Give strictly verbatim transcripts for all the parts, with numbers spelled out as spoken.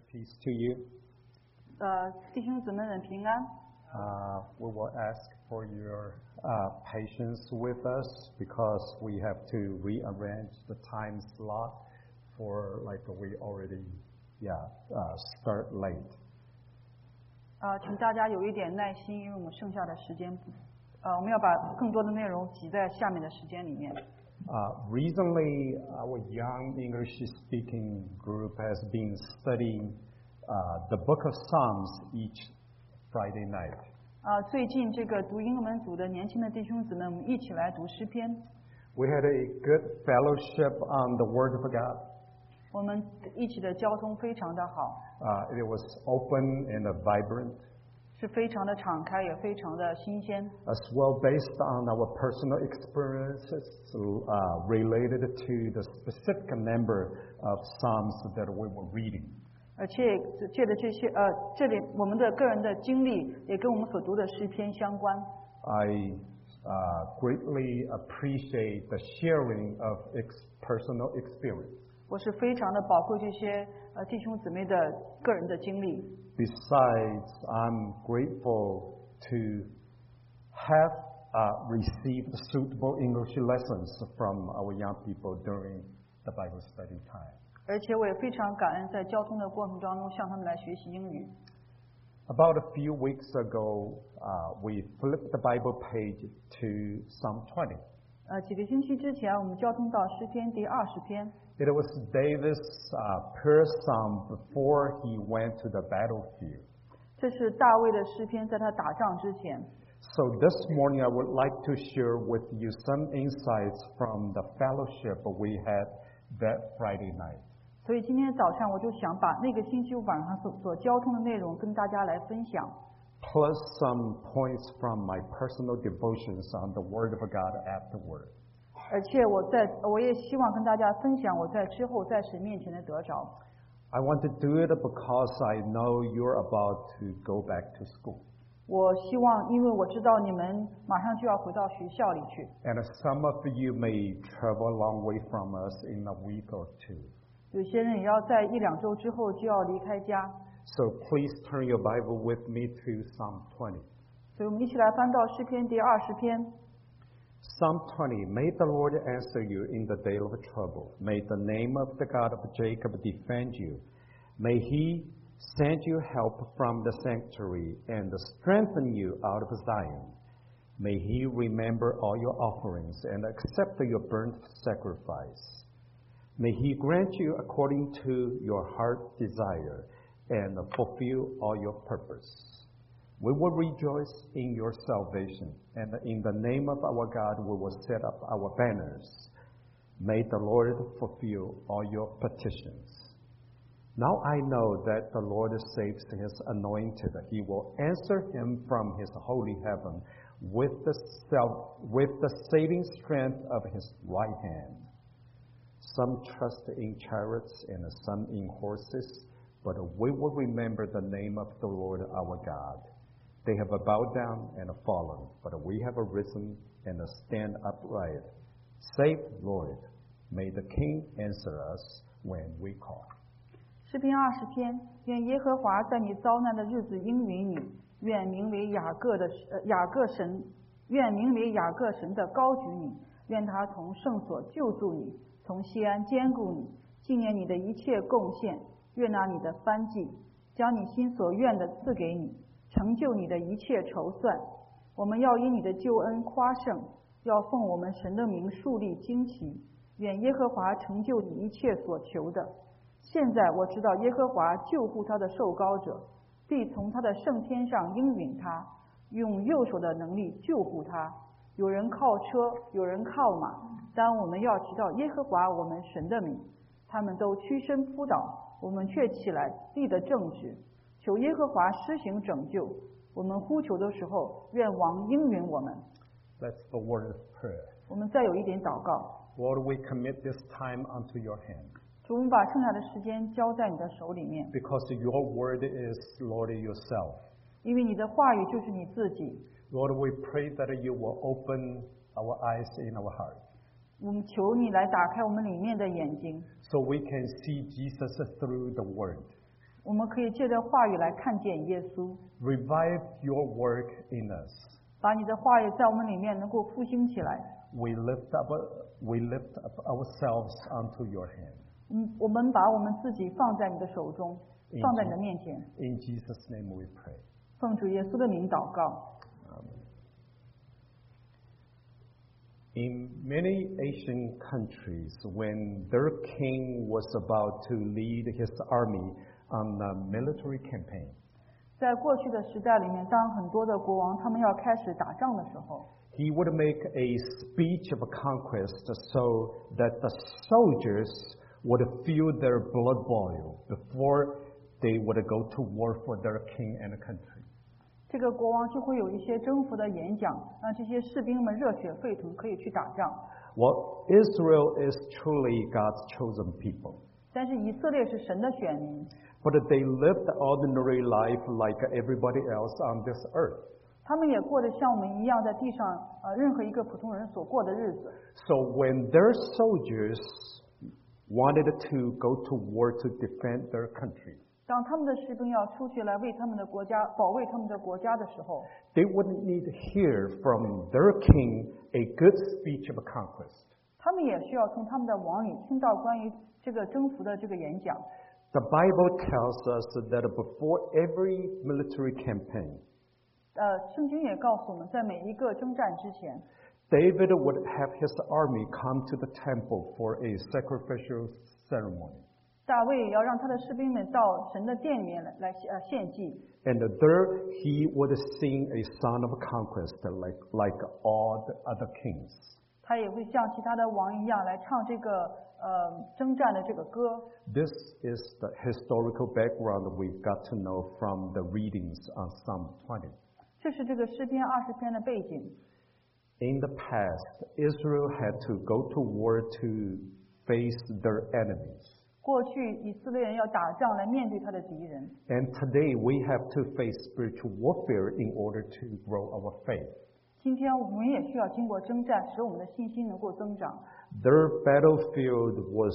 Peace to you. 呃，弟兄姊妹们平安。 Uh, we will ask for your uh, patience with us because we have to rearrange the time slot for like we already yeah uh, start late. 啊，请大家有一点耐心，因为我们剩下的时间，呃，我们要把更多的内容挤在下面的时间里面。 Uh, recently, our young English-speaking group has been studying uh, the Book of Psalms each Friday night. 啊，最近这个读英文组的年轻的弟兄姊妹，我们一起来读诗篇。 We had a good fellowship on the Word of God. 我们一起的交通非常的好， Uh, it was open and vibrant, 是非常的敞开，也非常的新鲜。 as well based on our personal experiences uh, related to the specific number of Psalms that we were reading. 而且借着这些呃，这里我们的个人的经历也跟我们所读的诗篇相关。 I uh, greatly appreciate the sharing of ex- personal experience. 我是非常的宝贵这些呃弟兄姊妹的个人的经历。 Besides, I'm grateful to have uh, received suitable English lessons from our young people during the Bible study time. 而且我也非常感恩，在交通的过程当中向他们来学习英语。 About a few weeks ago, uh, we flipped the Bible page to Psalm twenty. 呃，几个星期之前，我们交通到诗篇第二十篇， It was David's uh, prayer psalm before he went to the battlefield. 这是大卫的诗篇，在他打仗之前。 So this morning, I would like to share with you some insights from the fellowship we had that Friday night. 所以今天早上我就想把那个星期五晚上所所交通的内容跟大家来分享， Plus some points from my personal devotions on the Word of God afterward. 而且我在我也希望跟大家分享我在之后在神面前的得着。 I want to do it because I know you're about to go back to school. 我希望，因为我知道你们马上就要回到学校里去， And some of you may travel a long way from us in a week or two. 有些人也要在一两周之后就要离开家， So please turn your Bible with me to Psalm twenty. 所以我们一起来翻到诗篇第二十篇。 Psalm twenty, May the Lord answer you in the day of trouble. May the name of the God of Jacob defend you. May he send you help from the sanctuary and strengthen you out of Zion. May he remember all your offerings and accept your burnt sacrifice. May he grant you according to your heart's desire and fulfill all your purpose. We will rejoice in your salvation, and in the name of our God we will set up our banners. May the Lord fulfill all your petitions. Now I know that the Lord saves his anointed. He will answer him from his holy heaven with the, self, with the saving strength of his right hand. Some trust in chariots and some in horses, but we will remember the name of the Lord our God. They have bowed down and fallen, but we have arisen and stand upright. Save, Lord. May the King answer us when we call. 诗篇二十篇，愿耶和华在你遭难的日子应允你，愿名为雅各的呃雅各神，愿名为雅各神的高举你，愿他从圣所救助你，从西安坚固你，纪念你的一切贡献，悦纳你的燔祭，将你心所愿的赐给你，成就你的一切筹算。我们要因你的救恩夸胜，要奉我们神的名树立旌旗。愿耶和华成就你一切所求的。现在我知道耶和华救护他的受膏者，必从他的圣天上应允他，用右手的能力救护他。有人靠车，有人靠马，但我们要知道耶和华我们神的名。他们都屈身扑倒，我们却起来立得正直。求耶和华施行拯救，我们呼求的时候，愿王应允我们。 That's the word of prayer. 我们再有一点祷告。 Lord, we commit this time unto your hand. 主，我们把剩下的时间交在你的手里面， Because your word is, Lord, yourself. 因为你的话语就是你自己。 Lord, we pray that you will open our eyes in our heart. 我们求你来打开我们里面的眼睛， So we can see Jesus through the word. 我们可以借着话语来看见耶稣， Revive your work in us. 把你的话语在我们里面能够复兴起来。 We lift up, we lift up ourselves onto your hand. 嗯，我们把我们自己放在你的手中， In 放在你的面前， In Jesus' name we pray. 奉主耶稣的名祷告。 In many Asian countries, when their king was about to lead his army on a military campaign, 在过去的时代里面，当很多的国王他们要开始打仗的时候， he would make a speech of conquest so that the soldiers would feel their blood boil before they would go to war for their king and country. 这个国王就会有一些征服的演讲，让这些士兵们热血沸腾，可以去打仗。 Well, Israel is truly God's chosen people. 但是以色列是神的选民， But they lived the ordinary life like everybody else on this earth. 他们也过得像我们一样，在地上呃任何一个普通人所过的日子。 So when their soldiers wanted to go to war to defend their country, 当他们的士兵要出去来为他们的国家保卫他们的国家的时候， they would need to hear from their king a good speech of conquest. 他们也需要从他们的王里听到关于这个征服的这个演讲。 The Bible tells us that before every military campaign, 呃，圣经也告诉我们，在每一个征战之前， David would have his army come to the temple for a sacrificial ceremony. 大卫也要让他的士兵们到神的殿里面来来呃献祭。 And there he would sing a song of conquest like, like all the other kings. 他也会像其他的王一样来唱这个呃征战的这个歌。 This is the historical background we've got to know from the readings on Psalm twenty. 这是这个诗篇二十篇的背景。 In the past, Israel had to go to war to face their enemies. 过去以色列人要打仗来面对他的敌人， And today we have to face spiritual warfare in order to grow our faith. 今天我们也需要经过征战，使我们的信心能够增长。 Their battlefield was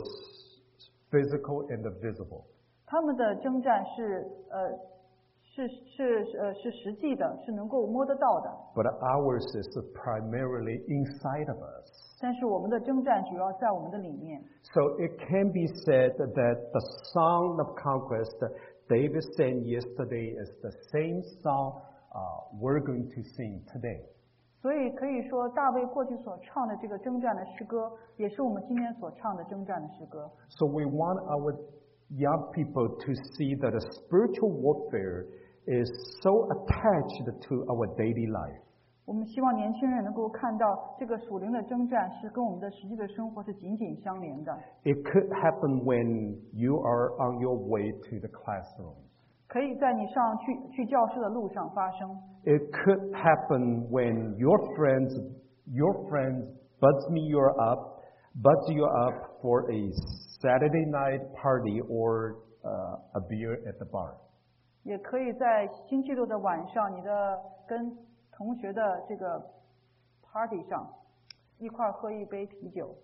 physical and visible. 他们的征战是呃是是呃是实际的，是能够摸得到的。 But ours is primarily inside of us. 但是我们的征战主要在我们的里面。 So it can be said that the song of conquest David sang yesterday is the same song uh, we're going to sing today. 所以可以说，大卫过去所唱的这个征战的诗歌，也是我们今天所唱的征战的诗歌。 So we want our young people to see that spiritual warfare is so attached to our daily life. 我们希望年轻人能够看到这个属灵的征战是跟我们的实际的生活是紧紧相连的。 It could happen when you are on your way to the classroom. 可以在你上去去教室的路上发生， It could happen when your friends, your friends buzz me you up, buzz you up for a Saturday night party or uh, a beer at the bar. 也可以在星期六的晚上，你的跟同学的这个 party 上一块儿喝一杯啤酒。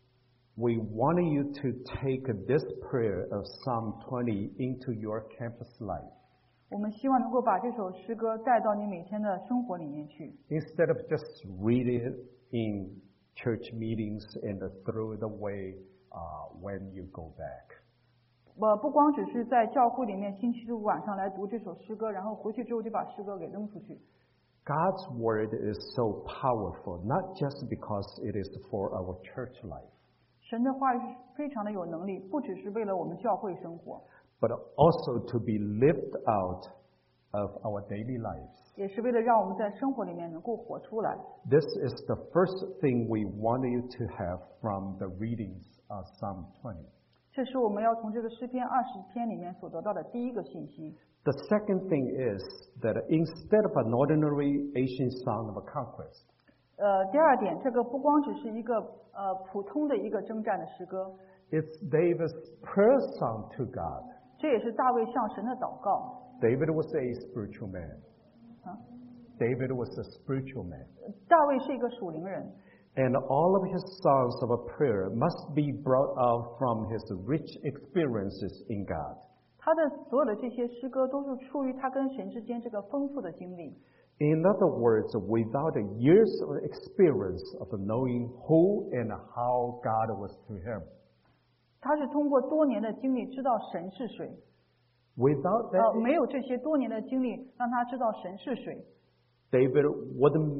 We want you to take this prayer of Psalm twenty into your campus life. 我们希望能够把这首诗歌带到你每天的生活里面去， Instead of just reading it in church meetings and throw it away uh, when you go back. 我不光只是在教会里面星期六晚上来读这首诗歌，然后回去之后就把诗歌给扔出去。 God's word is so powerful, not just because it is for our church life, 神的话语是非常的有能力，不只是为了我们教会生活， but also to be lived out of our daily lives. 也是为了让我们在生活里面能够活出来。 This is the first thing we want you to have from the readings of Psalm twenty. 这是我们要从这个诗篇二十篇里面所得到的第一个信息。 The second thing is that instead of an ordinary Asian song of conquest, 呃，第二点，这个不光只是一个呃普通的一个征战的诗歌， it's David's prayer song to God. 这也是大卫向神的祷告。 David was a spiritual man. 啊， David was a spiritual man. 大卫是一个属灵人， And all of his songs of prayer must be brought out from his rich experiences in God. 他的所有的这些诗歌都是出于他跟神之间这个丰富的经历。 In other words, without years of experience of knowing who and how God was to him. 他是通过多年的经历知道神是谁。 Without 呃， that, 没有这些多年的经历让他知道神是谁， David wouldn't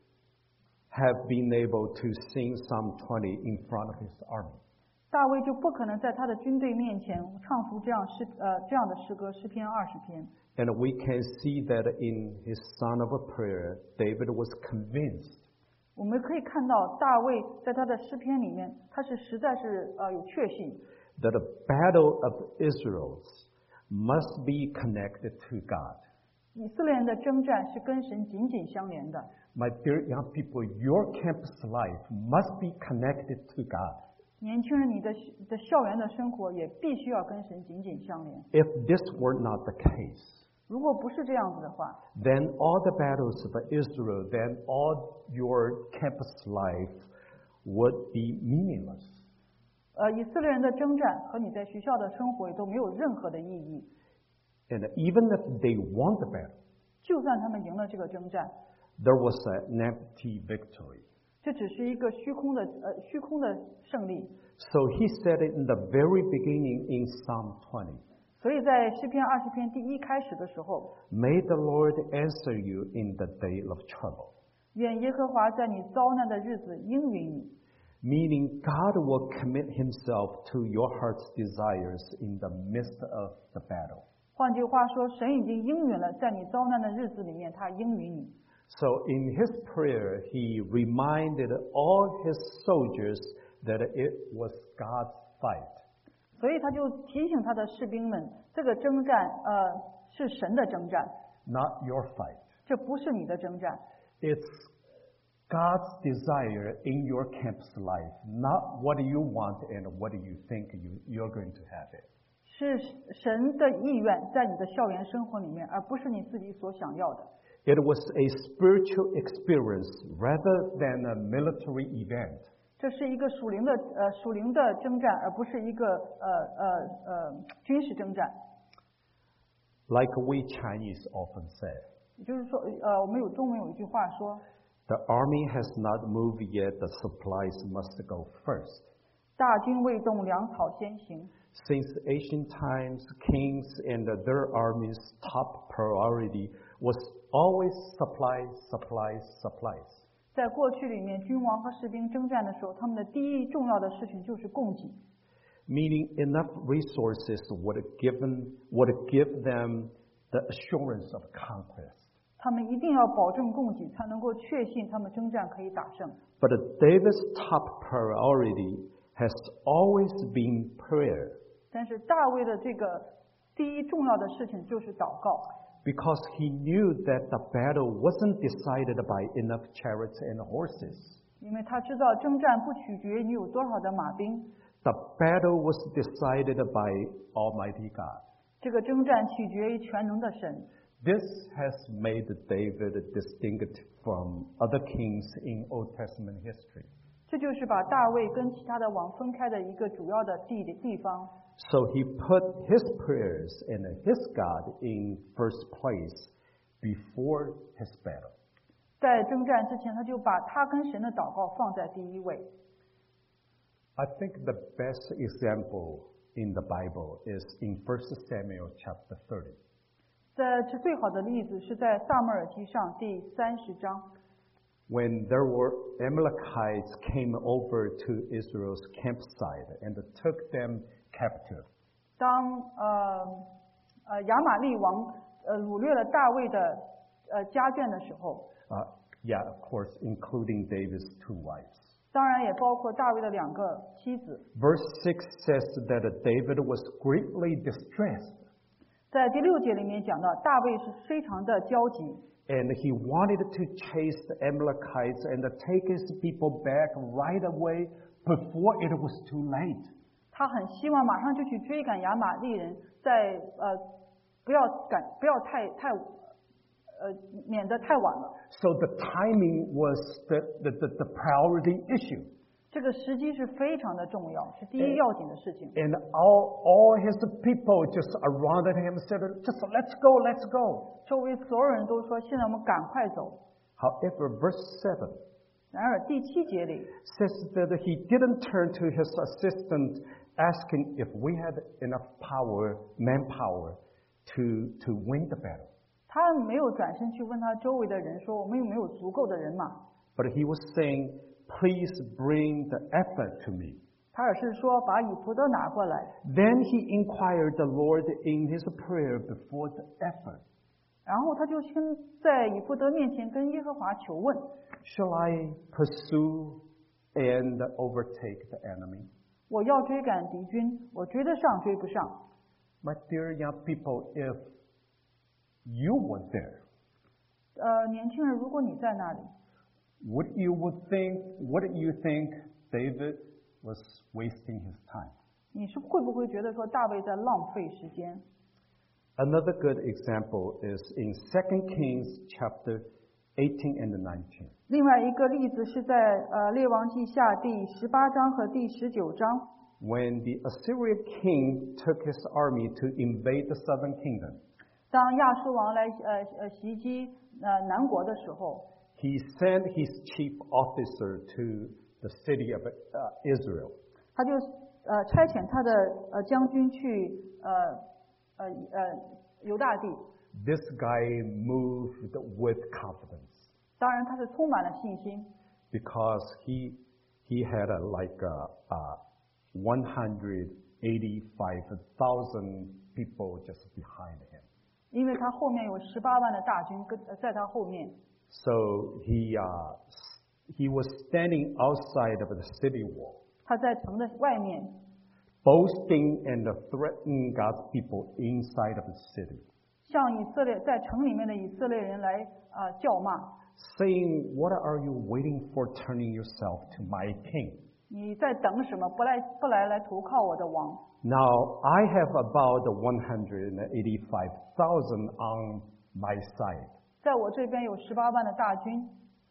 have been able to sing Psalm twenty in front of his army. 大卫就不可能在他的军队面前唱出这样诗呃这样的诗歌诗篇二十篇。 And we can see that in his Song of Prayer, David was convinced 我们可以看到大卫在他的诗篇里面，他是实在是呃有确信， that the battle of Israel must be connected to God. 以色列人的征战是跟神紧紧相连的。 My dear young people, your campus life must be connected to God. 年轻人，你的的校园的生活也必须要跟神紧紧相连。 If this were not the case, 如果不是这样子的话， then all the battles of Israel, then all your campus life would be meaningless. 呃，以色列人的征战和你在学校的生活也都没有任何的意义。 And even if they won the battle, 就算他们赢了这个征战， there was an empty victory. 这只是一个虚空的呃虚空的胜利。 So he said it in the very beginning in Psalm twenty. 所以在诗篇二十篇第一开始的时候， May the Lord answer you in the day of trouble. 愿耶和华在你遭难的日子应允你。 Meaning God will commit himself to your heart's desires in the midst of the battle. 换句话说，神已经应允了，在你遭难的日子里面，他应允你。 So in his prayer, he reminded all his soldiers that it was God's fight. 所以他就提醒他的士兵们，这个征战呃是神的征战， Not your fight. 这不是你的征战， It's God's desire in your campus life, not what you want and what you think you, you're going to have it. 是神的意愿在你的校园生活里面，而不是你自己所想要的。 It was a spiritual experience rather than a military event. 这是一个属灵的呃属灵的征战，而不是一个呃呃呃军事征战。 Like we Chinese often say, 也就是说，呃，我们有中文有一句话说， the army has not moved yet, the supplies must go first. 大军未动，粮草先行。 Since ancient times, kings and their armies' top priority was always supplies, supplies, supplies. 在过去里面，君王和士兵征战的时候，他们的第一重要的事情就是供给。 Meaning enough resources would given would give them the assurance of conquest. 他们一定要保证供给，才能够确信他们征战可以打胜。 But David's top priority has always been prayer, 但是大卫的这个第一重要的事情就是祷告， because he knew that the battle wasn't decided by enough chariots and horses. 因为他知道征战不取决于你有多少的马兵， The battle was decided by Almighty God. 这个征战取决于全能的神。 This has made David distinct from other kings in Old Testament history. 这就是把大卫跟其他的王分开的一个主要的地地方。 So he put his prayers and his God in first place before his battle. 在征战之前，他就把他跟神的祷告放在第一位。 I think the best example in the Bible is in First Samuel chapter thirty. 在这最好的例子是在撒母耳记上第三十章， When there were Amalekites came over to Israel's campsite and took them captive. 当呃呃亚玛利王呃掳掠了大卫的呃家眷的时候， Uh, yeah, of course, including David's two wives. 当然也包括大卫的两个妻子。 Verse six says that David was greatly distressed 在第六节里面讲到，大卫是非常的焦急， and he wanted to chase the Amalekites and take his people back right away before it was too late. 他很希望马上就去追赶亚玛利人，在呃不要赶不要太太呃免得太晚了。 So the timing was the, the, the, the priority issue. 这个时机是非常的重要，是第一要紧的事情。 And all, all his people just surrounded him and said, just let's go, let's go. 周围所有人都说：“现在我们赶快走。” However, verse seven 然而第七节里 says that he didn't turn to his assistant asking if we had enough power, manpower, to, to win the battle. 他没有转身去问他周围的人说：“我们有没有足够的人马？” But he was saying, please bring the effort to me. 他而是说：“把以弗得拿过来。” Then he inquired the Lord in his prayer before the effort. 然后他就跟在以弗得面前跟耶和华求问 Shall I pursue and overtake the enemy? 我要追赶敌军，我追得上追不上？ My dear young people, if you were there, 呃，年轻人，如果你在那里， would you would think, wouldn't you think David was wasting his time? 你是会不会觉得说大卫在浪费时间？ Another good example is in Second Kings chapter eighteen and nineteen. 另外一个例子是在呃列王记下第十八章和第十九章， When the Assyrian king took his army to invade the southern kingdom, 当亚述王来呃呃袭击呃南国的时候， he sent his chief officer to the city of uh, Israel. 他就呃差遣他的呃将军去呃呃呃犹大地。 This guy moved with confidence 当然，他是充满了信心， because he he had a, like a, a one hundred eighty-five thousand people just behind him. 因为他后面有十八万的大军跟呃在他后面， So he uh, he was standing outside of the city wall, 他在城的外面， boasting and threatening God's people inside of the city, 向以色列在城里面的以色列人来啊、呃叫骂。 saying, "What are you waiting for, turning yourself to my king? 你在等什么？不来不来来投靠我的王。 Now I have about one hundred eighty-five thousand on my side, 在我这边有十八万的大军，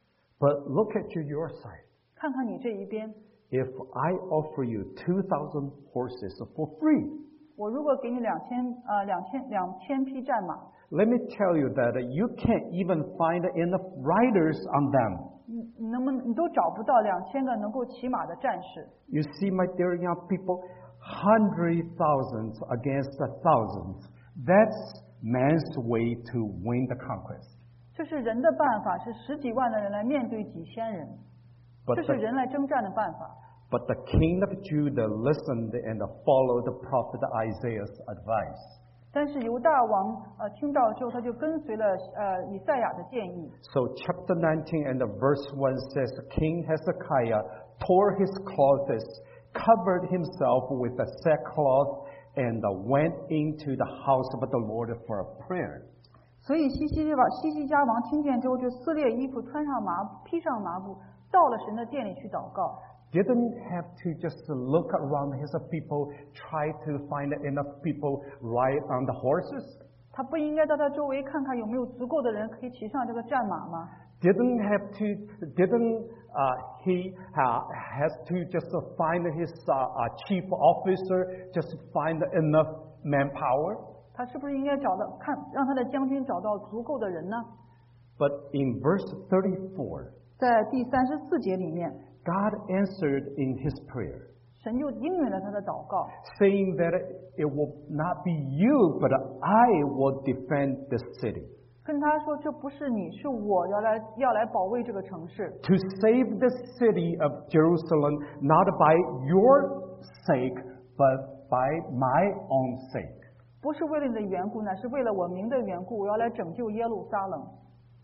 but look at you, your side. 看看你这一边， If I offer you two thousand horses for free, 我如果给你两千呃两千两千匹战马， let me tell you that you can't even find enough riders on them." 你你能不能你都找不到两千个能够骑马的战士？ You see, my dear young people, hundred thousands against a thousands. That's man's way to win the conquest. 这是人的办法，是十几万的人来面对几千人， But 这是 the, 人来征战的办法。 but the king of Judah listened and followed the prophet Isaiah's advice. 但是犹大王呃听到之后，他就跟随了呃以赛亚的建议。 So chapter nineteen and the verse one says, King Hezekiah tore his clothes, covered himself with a sackcloth, and went into the house of the Lord for a prayer. 所以西西王西西家王听见之后，就撕裂衣服，穿上麻披上麻布，到了神的殿里去祷告。 Didn't have to just look around his people, try to find enough people ride on the horses. 他不应该到他周围看看有没有足够的人可以骑上这个战马吗？ Didn't have to, didn't uh, he uh, has to just find his uh, uh, chief officer, just find enough manpower? 他是不是应该找到看让他的将军找到足够的人呢？ But in verse thirty-four, 在第三十四节里面， God answered in his prayer, 神就应允了他的祷告， saying that it will not be you, but I will defend this city. 跟他说：“这不是你，是我要来要来保卫这个城市， To save the city of Jerusalem, not by your sake, but by my own sake. 不是为了你的缘故，乃是为了我名的缘故，我要来拯救耶路撒冷。”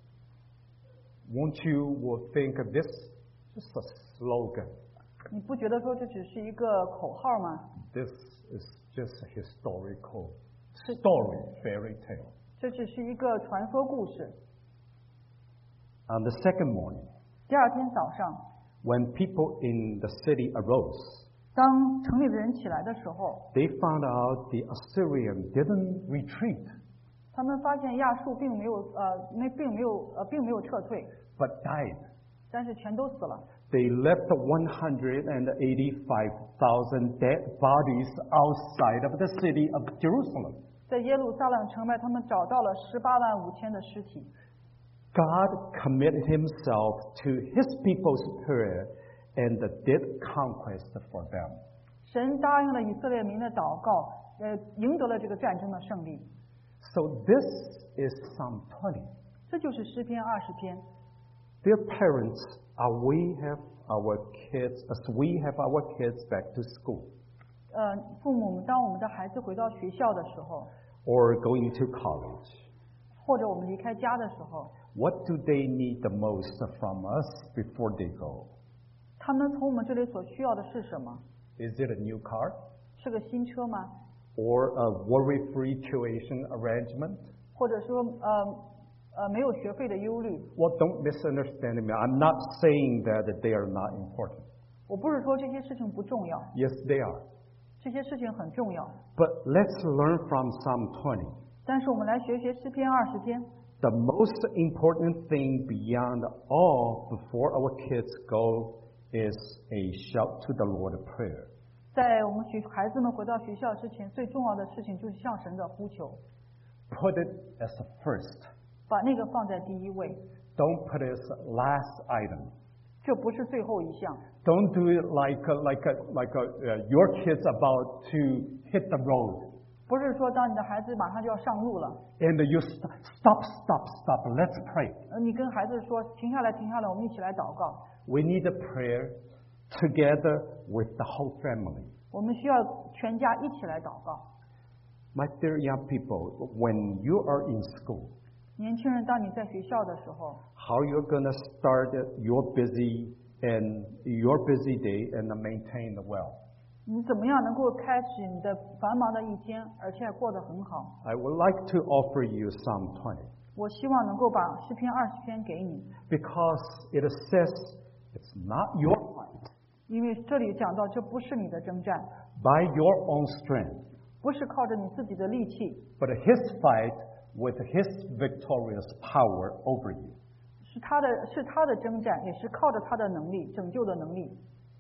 Won't you will think of this just a slogan? 你不觉得说这只是一个口号吗？ This is just a historical story, fairy tale. 这只是一个传说故事。 On the second morning, 第二天早上， when people in the city arose, 当城里的人起来的时候， they found out the Assyrian didn't retreat, 他们发现亚述并没有呃没并没有呃并没有撤退， but died. 但是全都死了。 They left one hundred eighty-five thousand dead bodies outside of the city of Jerusalem. 在耶路撒冷城外，他们找到了十八万五千的尸体。 God committed himself to his people's prayer and did conquest for them. 神答应了以色列民的祷告，呃，赢得了这个战争的胜利。 So this is Psalm twenty. 这就是诗篇二十篇。 Dear parents, are we have our kids as we have our kids back to school? 呃，父母，当我们的孩子回到学校的时候， Or going to college? 或者我们离开家的时候， What do they need the most from us before they go? 他们从我们这里所需要的是什么？ Is it a new car? 是个新车吗？ Or a worry-free tuition arrangement? 或者说，呃呃，没有学费的忧虑？ Well, don't misunderstand me. I'm not saying that they are not important. 我不是说这些事情不重要， Yes, they are. 这些事情很重要。 But let's learn from Psalm twenty. 但是我们来学学诗篇二十篇。 The most important thing beyond all before our kids go is a shout to the Lord prayer. 在我们学孩子们回到学校之前，最重要的事情就是向神的呼求， Put it as a first. 把那个放在第一位， Don't put it as last item. 这不是最后一项。 Don't do it like a, like a, like a, uh, your kid's about to hit the road. 不是说当你的孩子马上就要上路了， And you st- stop, stop, stop. Let's pray. 呃，你跟孩子说停下来，停下来，我们一起来祷告。 We need a prayer together with the whole family. 我们需要全家一起来祷告。 My dear young people, when you are in school, 年轻人，当你在学校的时候， how you're going to start your busy and your busy day and maintain well? 你怎么样能够开始你的繁忙的一天，而且过得很好？ I would like to offer you Psalm twenty 我希望能够把诗篇二十篇给你， because it says it's not your fight 因为这里讲到这不是你的征战， by your own strength, 不是靠着你自己的力气， but His fight with His victorious power over you. 是他的是他的征战，也是靠着他的能力拯救的能力。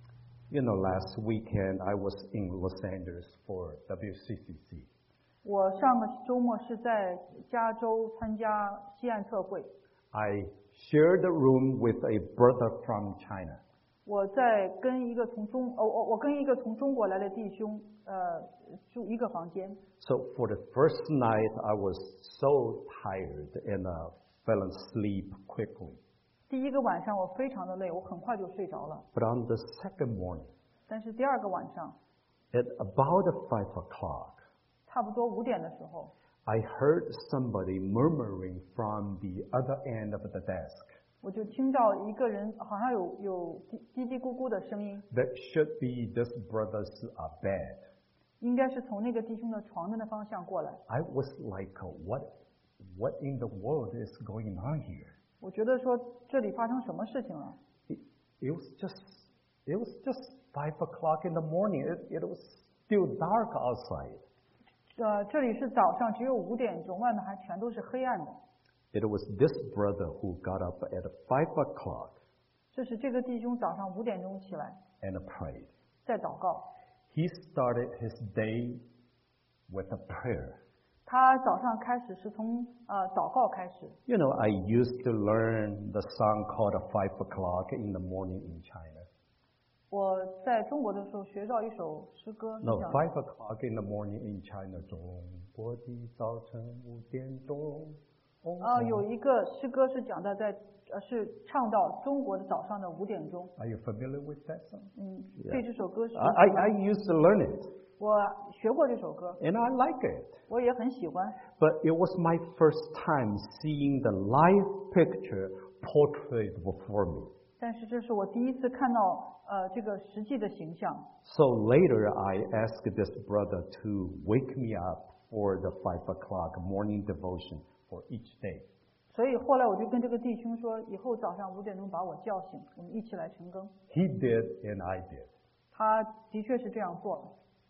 You know, last weekend I was in Los Angeles for W C C C. 我上个周末是在加州参加西岸特会， I shared a room with a brother from China. 我在跟一个从中哦我我跟一个从中国来的弟兄呃住一个房间。 So for the first night, I was so tired and uh, fell asleep quickly. 第一个晚上我非常的累，我很快就睡着了。 But on the second morning, 但是第二个晚上， at about five o'clock, 差不多五点的时候， I heard somebody murmuring from the other end of the desk. 我就听到一个人好像有有叽叽叽咕咕的声音， That should be this brother's uh, bed. 应该是从那个弟兄的床的那方向过来。 I was like, uh, what, what in the world is going on here? 我觉得说这里发生什么事情了？ It, it was just, it was just five o'clock in the morning. It, it was still dark outside. 呃，这里是早上只有五点钟，外面还全都是黑暗的。 It was this brother who got up at five o'clock 这是这个弟兄早上五点钟起来 and prayed. 在祷告。 He started his day with a prayer. 他早上开始是从呃祷告开始。 You know, I used to learn the song called Five O'Clock in the Morning in China. 我在中国的时候学到一首诗歌， No, 你想 Five O'Clock in the Morning in China. 中国的早晨五点钟。 呃，有一个诗歌是讲到在呃是唱到中国的早上的五点钟。 Are you familiar with that song? 嗯， Yeah. 对这首歌是 I, I, I used to learn it, 我学过这首歌， and I like it. 我也很喜欢。 But it was my first time seeing the live picture portrayed before me. 但是这是我第一次看到呃这个实际的形象。 So later, I asked this brother to wake me up for the five o'clock morning devotion for each day. 所以后来我就跟这个弟兄说，以后早上五点钟把我叫醒，我们一起来晨更。 He did, and I did. 他的确是这样做了。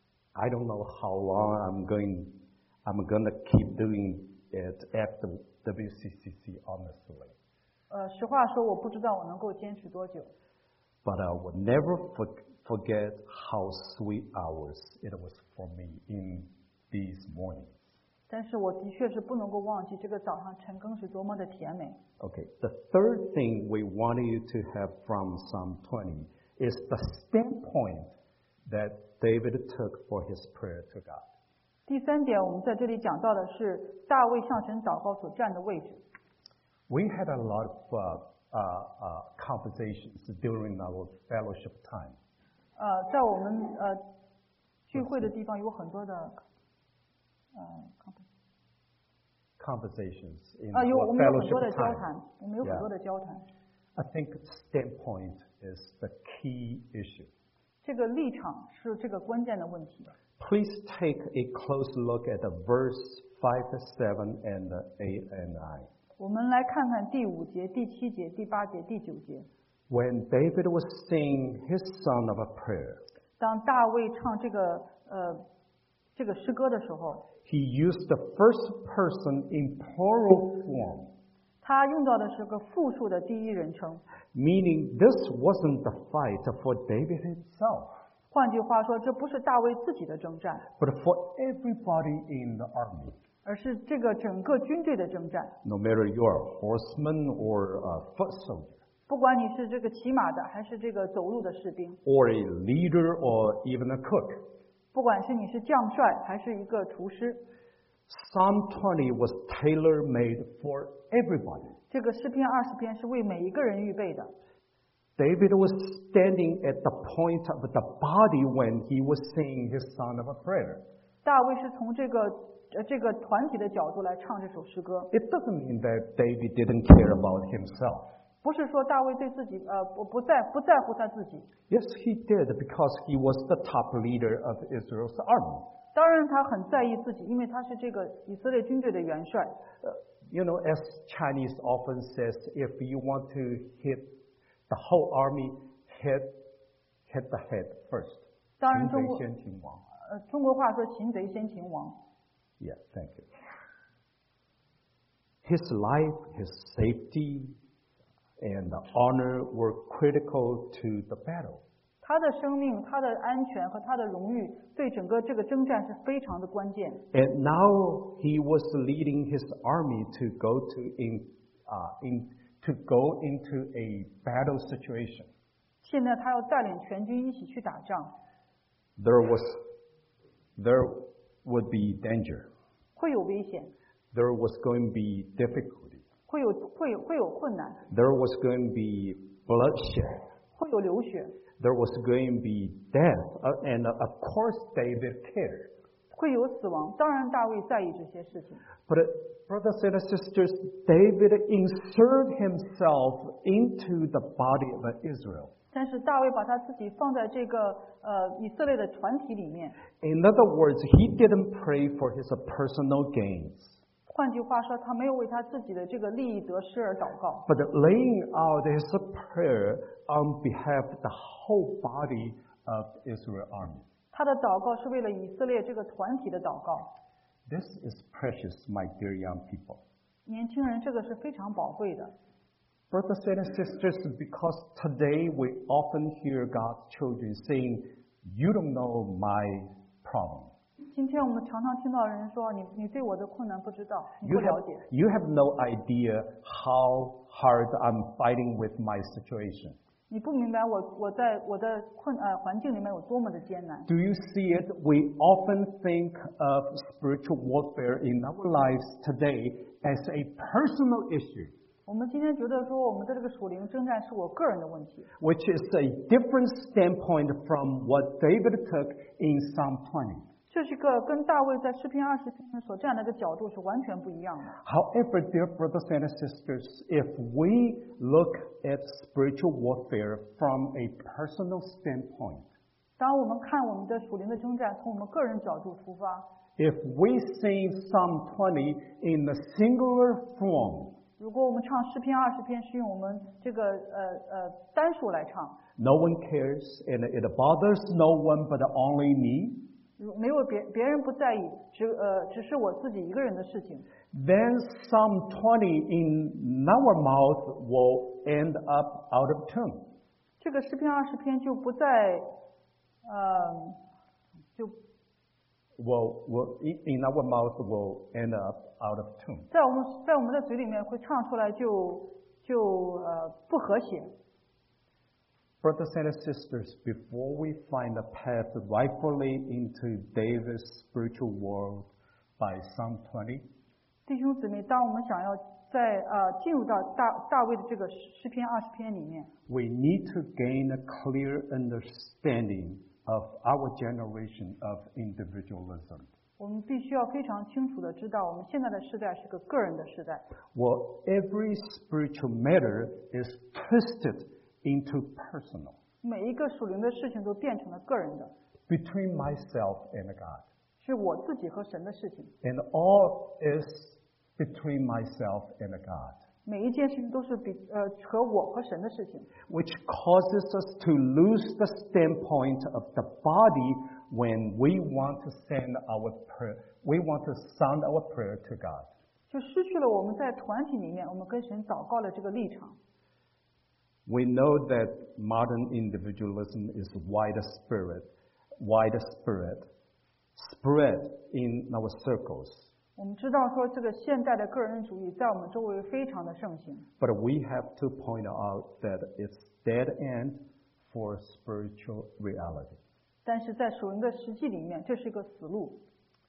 I don't know how long I'm going. I'm gonna keep doing it after W C C C, honestly. 呃，实话说，我不知道我能够坚持多久。 but I will never for, forget how sweet hours it was for me in these mornings. 但是我的确是不能够忘记这个早上晨更是多么的甜美。 Okay, the third thing we want you to have from Psalm twenty is the standpoint that David took for his prayer to God. 第三点，我们在这里讲到的是大卫向神祷告所站的位置。 We had a lot of uh, uh, uh, conversations during our fellowship time. 呃，在我们呃聚会的地方有很多的呃 Conversations in 啊，有我 our 们有很多的 fellowship 交 time. 谈，我们有很多的交谈。 I think standpoint is the key issue. 这个立场是这个关键的问题。 Please take a close look at the verse five, seven, and eight and nine. 我们来看看第五节、第七节、第八节、第九节。 When David was singing his song of a prayer, 当大卫唱这个呃这个诗歌的时候， he used the first person in plural form, 他用到的是个复数的第一人称。 meaning this wasn't the fight for David himself, 换句话说，这不是大卫自己的征战， but for everybody in the army. 而是这个整个军队的征战。 No matter you're a horseman or a foot soldier, 不管你是这个骑马的，还是这个走路的士兵， or a leader or even a cook. 不管是你是将帅，还是一个厨师， Psalm twenty was tailor-made for everybody. 这个诗篇二十篇是为每一个人预备的。 David was standing at the point of the body when he was singing his song of a prayer. 大卫是从这个呃这个团体的角度来唱这首诗歌， It doesn't mean that David didn't care about himself. 不是说大卫对自己呃不不在不在乎他自己。 Yes, he did because he was the top leader of Israel's army. 当然他很在意自己，因为他是这个以色列军队的元帅。 Uh, you know, as Chinese often says, if you want to hit the whole army, hit hit the head first. 当然中国擒贼先擒王。 呃中国话说擒贼先擒王。 Yeah, thank you. His life, his safety, and honor were critical to the battle. 他的生命、他的安全和他的荣誉，对整个这个征战是非常的关键。 And now he was leading his army to go to in, uh, in to go into a battle situation. 现在他要带领全军一起去打仗， There was, there would be danger. 会有危险， There was going to be difficulty. 会有会有会有困难， There was going to be bloodshed. 会有流血， There was going to be death. Uh, and uh, of course, David cared. 会有死亡。当然，大卫在意这些事情。 But uh, brothers and sisters, David inserted himself into the body of Israel. 但是大卫把他自己放在这个呃以色列的团体里面。 In other words, he didn't pray for his uh, personal gains, 换句话说，他没有为他自己的这个利益得失而祷告， but laying out his prayer on behalf of the whole body of Israel army. 他的祷告是为了以色列这个团体的祷告。 This is precious, my dear young people. 年轻人，这个是非常宝贵的。 Brothers and sisters, because today we often hear God's children saying, "You don't know my problem. 今天我们常常听到人说：“你你对我的困难不知道，你 You 不了 have, 解， you have no idea how hard I'm fighting with my situation." 你不明白我我在我的困呃环境里面有多么的艰难。” Do you see it? We often think of spiritual warfare in our lives today as a personal issue, 我们今天觉得说，我们的这个属灵征战是我个人的问题， which is a different standpoint from what David took in Psalm twenty. 这是个跟大卫在诗篇二十篇所站的这个角度是完全不一样的。 However, dear brothers and sisters, if we look at spiritual warfare from a personal standpoint, 当我们看我们的属灵的征战从我们个人角度出发， if we sing Psalm twenty in the singular form, 如果我们唱诗篇二十篇是用我们这个呃呃单数来唱， no one cares and it bothers no one but only me, 如没有别别人不在意，只呃只是我自己一个人的事情， then Psalm twenty in our mouth will end up out of tune. 这个诗篇二十篇就不再，呃，就 will, will in in our mouth will end up out of tune. 在我们在我们的嘴里面会唱出来就就呃不和谐。 Brothers and sisters, before we find a path rightfully into David's spiritual world by Psalm twenty, 弟兄姊妹，当我们想要在呃进入到大大卫的这个诗篇二十篇里面， we need to gain a clear understanding of our generation of individualism. 我们必须要非常清楚的知道，我们现在的时代是个个人的时代。 Well, every spiritual matter is twisted into personal, 每一个属灵的事情都变成了个人的， between myself and God. 是我自己和神的事情。 And all is between myself and God, 每一件事情都是比呃和我和神的事情， which causes us to lose the standpoint of the body when we want to send our prayer, we want to sound our prayer to God. 就失去了我们在团体里面我们跟神祷告的这个立场。 We know that modern individualism is widespread, widespread, spread in our circles. 我们知道说这个现代的个人主义在我们周围非常的盛行， But we have to point out that it's dead end for spiritual reality. 但是在属灵的实际里面，这是一个死路。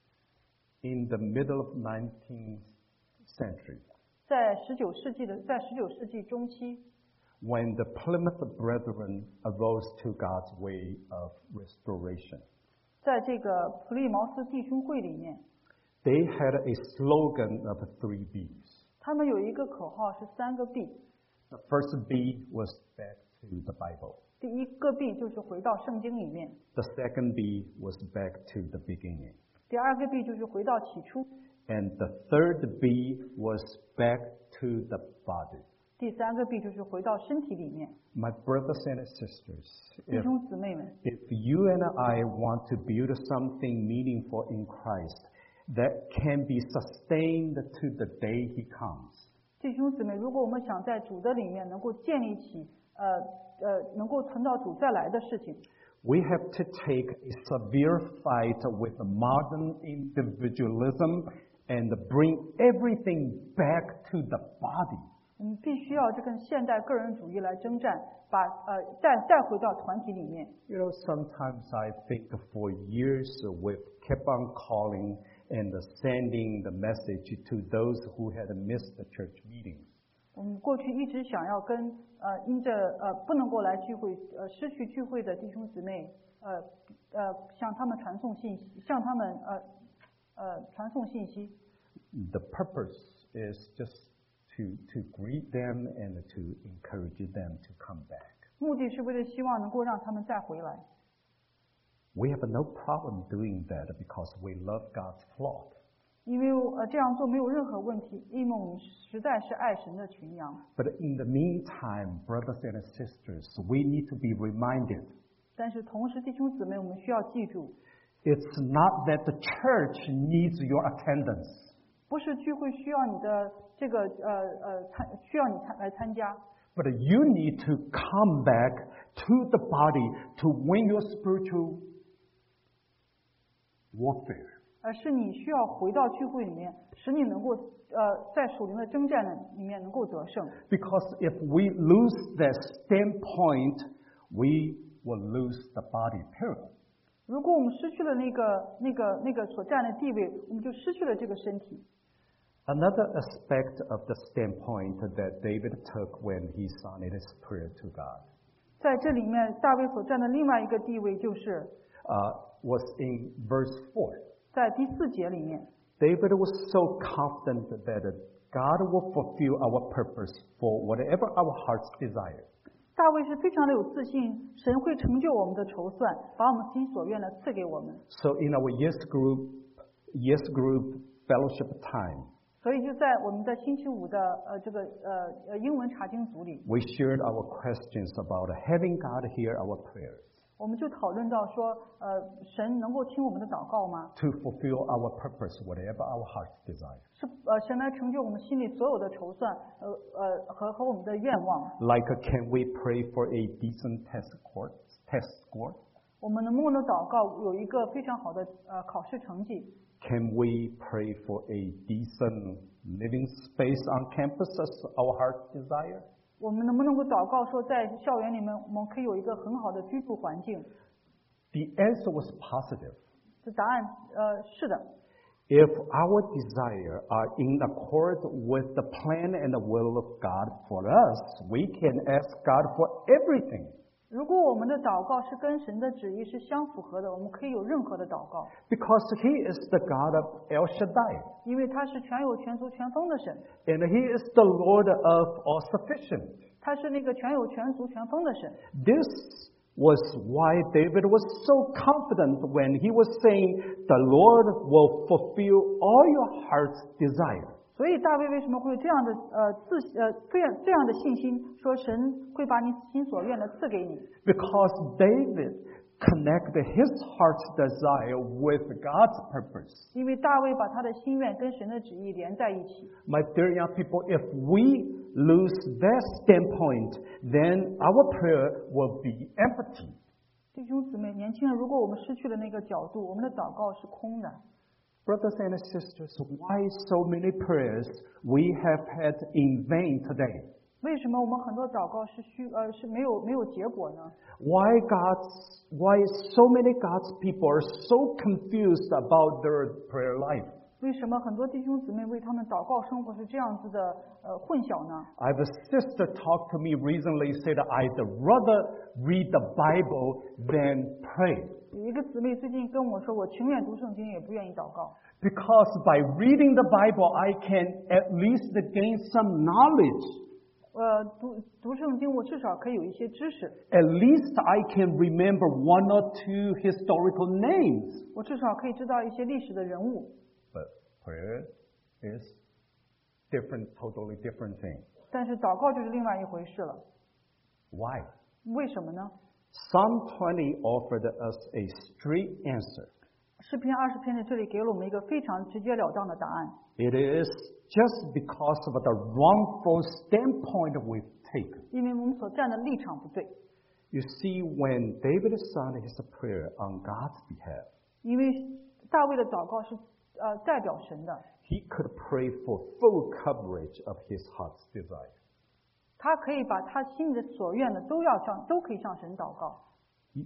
In the middle of nineteenth century, 在十九世纪的在十九世纪中期， when the Plymouth Brethren arose to God's way of restoration, 在这个普利茅斯弟兄会里面， they had a slogan of three B's. 他们有一个口号是三个 B。 The first B was back to the Bible. 第一个 B 就是回到圣经里面， The second B was back to the beginning. 第二个 B 就是回到起初， And the third B was back to the body. 第三个 B 就是回到身体里面。 My brothers and sisters, 弟 if, 兄姊妹们， if you and I want to build something meaningful in Christ that can be sustained to the day He comes, 弟兄姊妹，如果我们想在主的里面能够建立起呃呃能够存到主再来的事情， we have to take a severe fight with modern individualism and bring everything back to the body. 我们必须要这跟现代个人主义来征战，把呃带带回到团体里面。 You know, sometimes I think for years we've kept on calling and sending the message to those who had missed the church meetings. 我们过去一直想要跟呃因着呃不能够来聚会呃失去聚会的弟兄姊妹呃呃向他们传送信息，向他们呃呃传送信息。 The purpose is just to, to greet them and to encourage them to come back. 目的是为了希望能够让他们再回来。 We have no problem doing that because we love God's flock. 因为呃这样做没有任何问题，因为我们实在是爱神的群羊。 But in the meantime, brothers and sisters, we need to be reminded 但是同时，弟兄姊妹，我们需要记住， it's not that the church needs your attendance, 不是聚会需要你的这个呃呃参需要你参来参加， but you need to come back to the body to win your spiritual warfare. 而是你需要回到聚会里面，使你能够呃在属灵的征战里面能够得胜。 Because if we lose that standpoint, we will lose the body, period. 如果我们失去了那个那个那个所占的地位，我们就失去了这个身体。 Another aspect of the standpoint that David took when he sounded his prayer to God 在这里面，大卫所占的另外一个地位就是。 uh, was in verse four. 在第四节里面， David was so confident that God will fulfill our purpose for whatever our hearts desire. 大卫是非常的有自信，神会成就我们的筹算，把我们心所愿的赐给我们。 So in our yes group, yes group fellowship time, 所以就在我们在星期五的呃这个呃呃英文查经组里， we shared our questions about having God hear our prayers. 我们就讨论到说，呃，神能够听我们的祷告吗？ To fulfill our purpose, whatever our heart's desire. 是呃，神来成就我们心里所有的筹算，呃呃和和我们的愿望。 Like, uh, can we pray for a decent test score? Test score? 我们能不能祷告有一个非常好的呃考试成绩？ Can we pray for a decent living space on campus as our heart's desire? 我们能不能够祷告说，在校园里面我们可以有一个很好的居住环境？ The answer was positive. 这答案呃是的。 If our desire are in accord with the plan and the will of God for us, we can ask God for everything. 如果我们的祷告是跟神的旨意是相符合的，我们可以有任何的祷告， Because He is the God of El Shaddai. 因为他是全有全足全丰的神， And He is the Lord of all sufficient. 他是那个全有全足全丰的神。 This was why David was so confident when he was saying, the Lord will fulfill all your heart's desire. 所以大卫为什么会有这样的呃自呃这样这样的信心，说神会把你心所愿的赐给你？ Because David connected his heart's desire with God's purpose. 因为大卫把他的心愿跟神的旨意连在一起。 My dear young people, if we lose that standpoint, then our prayer will be empty. 弟兄姊妹，年轻人，如果我们失去了那个角度，我们的祷告是空的。 Brothers and sisters, why so many prayers we have had in vain today? 为什么我们很多祷告是虚呃是没有没有结果呢？ Why God's why so many God's people are so confused about their prayer life? 为什么很多弟兄姊妹为他们祷告生活是这样子的呃混淆呢？ I have a sister talk to me recently said I'd rather read the Bible than pray. 有一个姊妹最近跟我说，我情愿读圣经，也不愿意祷告， Because by reading the Bible, I can at least gain some knowledge. 呃，读读圣经，我至少可以有一些知识， At least I can remember one or two historical names. 我至少可以知道一些历史的人物。 But prayer is different, totally different thing. 但是祷告就是另外一回事了。 Why? 为什么呢？ Psalm twenty offered us a straight answer. 诗篇二十篇在这里给了我们一个非常直截了当的答案。 It is just because of the wrongful standpoint we've taken. 因为我们所站的立场不对。 You see, when David sung his prayer on God's behalf, 因为大卫的祷告是呃代表神的， he could pray for full coverage of his heart's desire. 他可以把他心里的所愿的都要向都可以向神祷告。 You,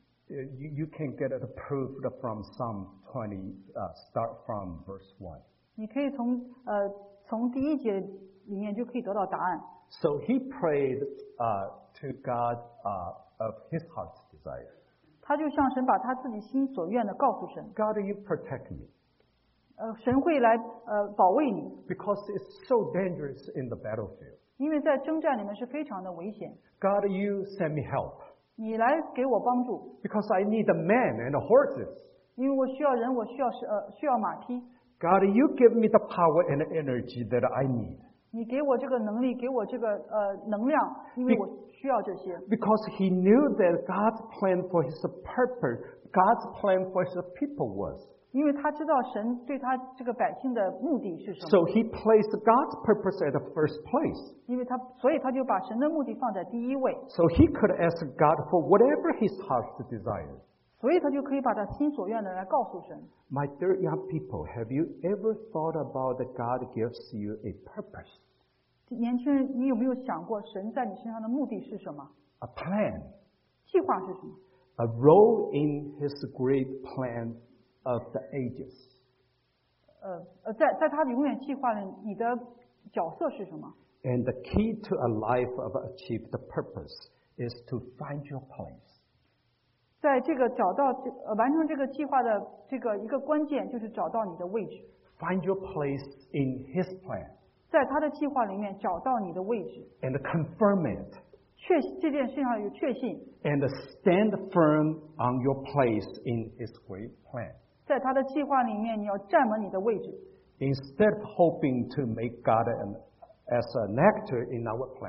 you, you can get it proved from Psalm twenty, uh, start from verse one. 你可以从呃从第一节里面就可以得到答案。 So he prayed uh, to God uh, of his heart's desire. 他就向神把他自己心所愿的告诉神， God, you protect me 呃，神会来呃保卫你， because it's so dangerous in the battlefield. 因为在征战里面是非常的危险。 God, you send me help 你来给我帮助， because I need a man and horses. 因为我需要人，我需要是呃需要马匹。 God, you give me the power and energy that I need 你给我这个能力，给我这个呃能量，因为我需要这些。 because he knew that God's plan for his purpose, God's plan for his people was. 因为他知道神对他这个百姓的目的是什么， So he placed God's purpose at the first place. 因为他所以他就把神的目的放在第一位， So he could ask God for whatever his heart desired. 所以他就可以把他心所愿的来告诉神。 My dear young people, have you ever thought about that God gives you a purpose, 年轻人，你有没有想过神在你身上的目的是什么？ a plan, 计划是什么？ a role in his great plan of the ages? 呃呃，在在他永远计划里，你的角色是什么？ And the key to a life of achieved purpose is to find your place. 在这个找到这呃完成这个计划的这个一个关键，就是找到你的位置， Find your place in his plan 在他的计划里面找到你的位置， and confirm it 确这件事情上有确信， and stand firm on your place in his great plan. 在他的计划里面你要站稳你的位置， Instead of hoping to make God an, as an actor in our plan,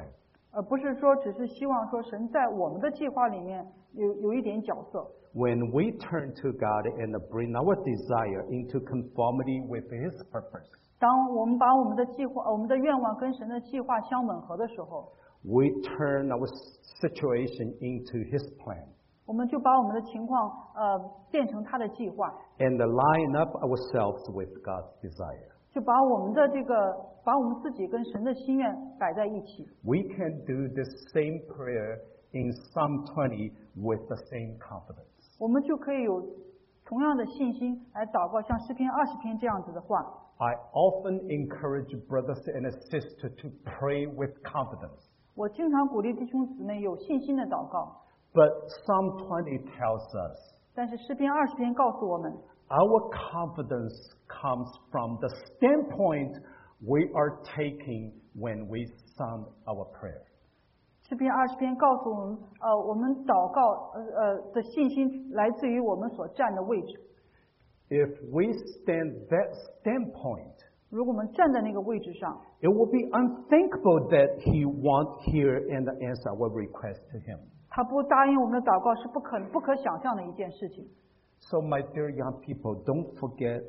而不是说只是希望说神在我们的计划里面有有一点角色。 When we turn to God and bring our desire into conformity with His purpose, 当我们把我们的计划、我们的愿望跟神的计划相吻合的时候， we turn our situation into His plan 我们就把我们的情况呃变成他的计划， and line up ourselves with God's desire. 就把我们的这个把我们自己跟神的心愿摆在一起。 We can do the same prayer in Psalm twenty with the same confidence. 我们就可以有同样的信心来祷告，像诗篇二十篇这样子的话。 I often encourage brothers and sisters to pray with confidence. 我经常鼓励弟兄姊妹有信心的祷告， But Psalm twenty tells us 但是诗篇二十篇告诉我们， our confidence comes from the standpoint we are taking when we sum our prayer. 诗篇二十篇告诉我们，呃，我们祷告呃呃的信心来自于我们所站的位置。 If we stand that standpoint, 如果我们站在那个位置上， it will be unthinkable that He won't hear and answer our request to Him. 他不答应我们的祷告是不可不可想象的一件事情。 So, my dear young people, don't forget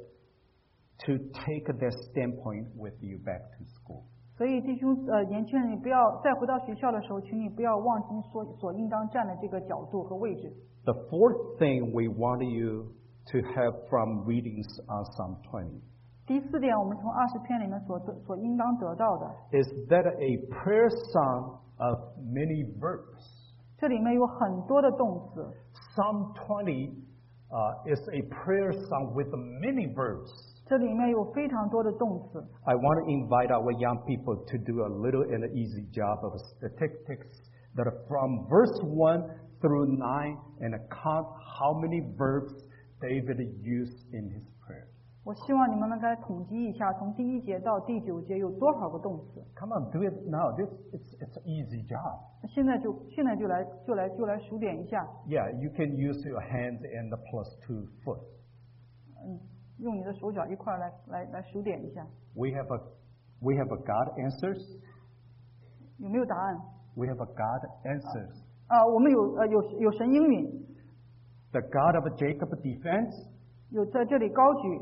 to take that standpoint with you back to school. 所以弟兄呃年轻人，你不要再回到学校的时候，请你不要忘记所所应当站的这个角度和位置。 The fourth thing we want you to have from readings on Psalm twenty 第四点，我们从二十篇里面所得所应当得到的， is that a prayer song of many verbs. 这里面有很多的动词。 Psalm twenty uh, is a prayer song with many verbs. 这里面有非常多的动词。 I want to invite our young people to do a little and easy job of statistics that are from verse one through nine and count how many verbs David used in his prayer. 我希望你们能来统计一下，从第一节到第九节有多少个动词。 Come on, do it now. This it's it's an easy job. 现在就现在就来就来就来数点一下， Yeah, you can use your hands and the plus two foot. 嗯，用你的手脚一块儿来来来数点一下， We have a we have a God answers. 有没有答案？ We have a God answers. 啊，我们有呃有有神应允， The God of Jacob defends. 有在这里高举，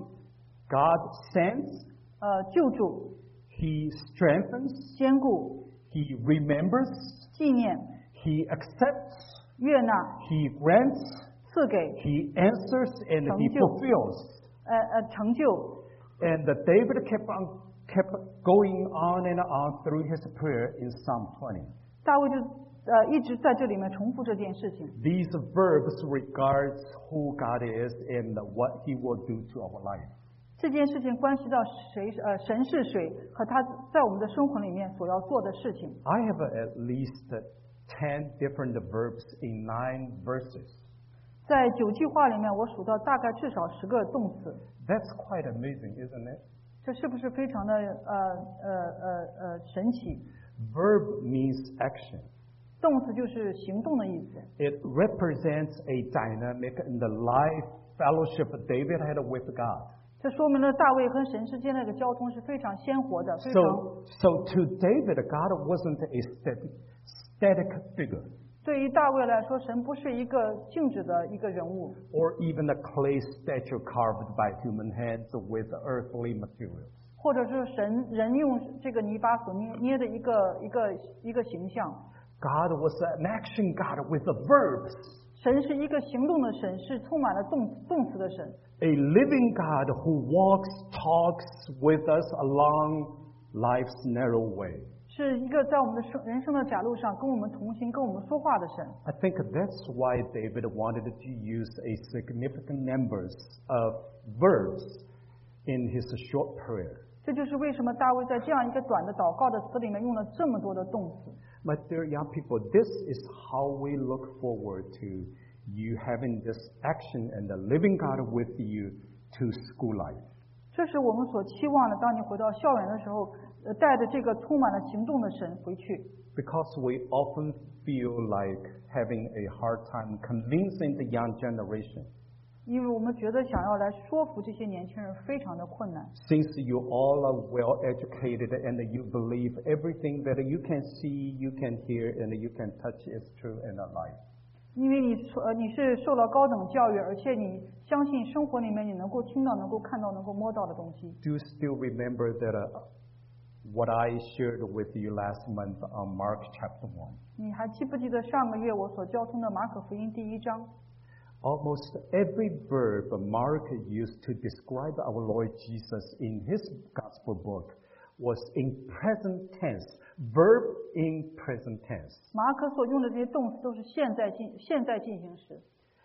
God sends. 呃救助、 He strengthens. 坚固、 He remembers. 纪念、 He accepts. 悦纳、 He grants. 赐给、 He answers and he 成就。 fulfills. 呃呃成就。 And the David kept on kept going on and on through his prayer in Psalm twenty. 大卫就呃一直在这里面重复这件事情。 These verbs regards who God is and what He will do to our life. 这件事情关系到谁呃神是谁和他在我们的生活里面所要做的事情。 I have at least ten different verbs in nine verses. 在九句话里面，我数到大概至少十个动词， That's quite amazing, isn't it? 这是不是非常的呃呃呃呃神奇？ Verb means action. 动词就是行动的意思， It represents a dynamic in the life fellowship David had with God. 这说明了大卫和神之间那个交通是非常鲜活的，非常 So, so to David, God wasn't a static, static figure 对于大卫来说，神不是一个静止的一个人物， or even a clay statue carved by human hands with earthly materials. 或者是神人用这个泥巴所捏捏的一个一个一个形象。 God was an action God with the verbs, 神是一个行动的神，是充满了动动词的神， a living God who walks, talks with us along life's narrow way. 是一个在我们的生人生的窄路上跟我们同行、跟我们说话的神。 I think that's why David wanted to use a significant numbers of verbs in his short prayer. 这就是为什么大卫在这样一个短的祷告的词里面用了这么多的动词。 My dear young people, this is how we look forward to you having this action and the living God with you to school life. 这是我们所期望的。当你回到校园的时候，呃，带着这个充满了行动的神回去。 Because we often feel like having a hard time convincing the young generation. 因为我们觉得想要来说服这些年轻人非常的困难。 Since you all are well educated and you believe everything that you can see, you can hear, and you can touch is true and alive. 因为你呃你是受了高等教育，而且你相信生活里面你能够听到、能够看到、能够摸到的东西。 Do you still remember that uh, what I shared with you last month on Mark chapter one? 你还记不记得上个月我所交通的马可福音第一章？ Almost every verb Mark used to describe our Lord Jesus in his gospel book was in present tense, verb in present tense. 马可所用的这些动词都是现在进现在进行时。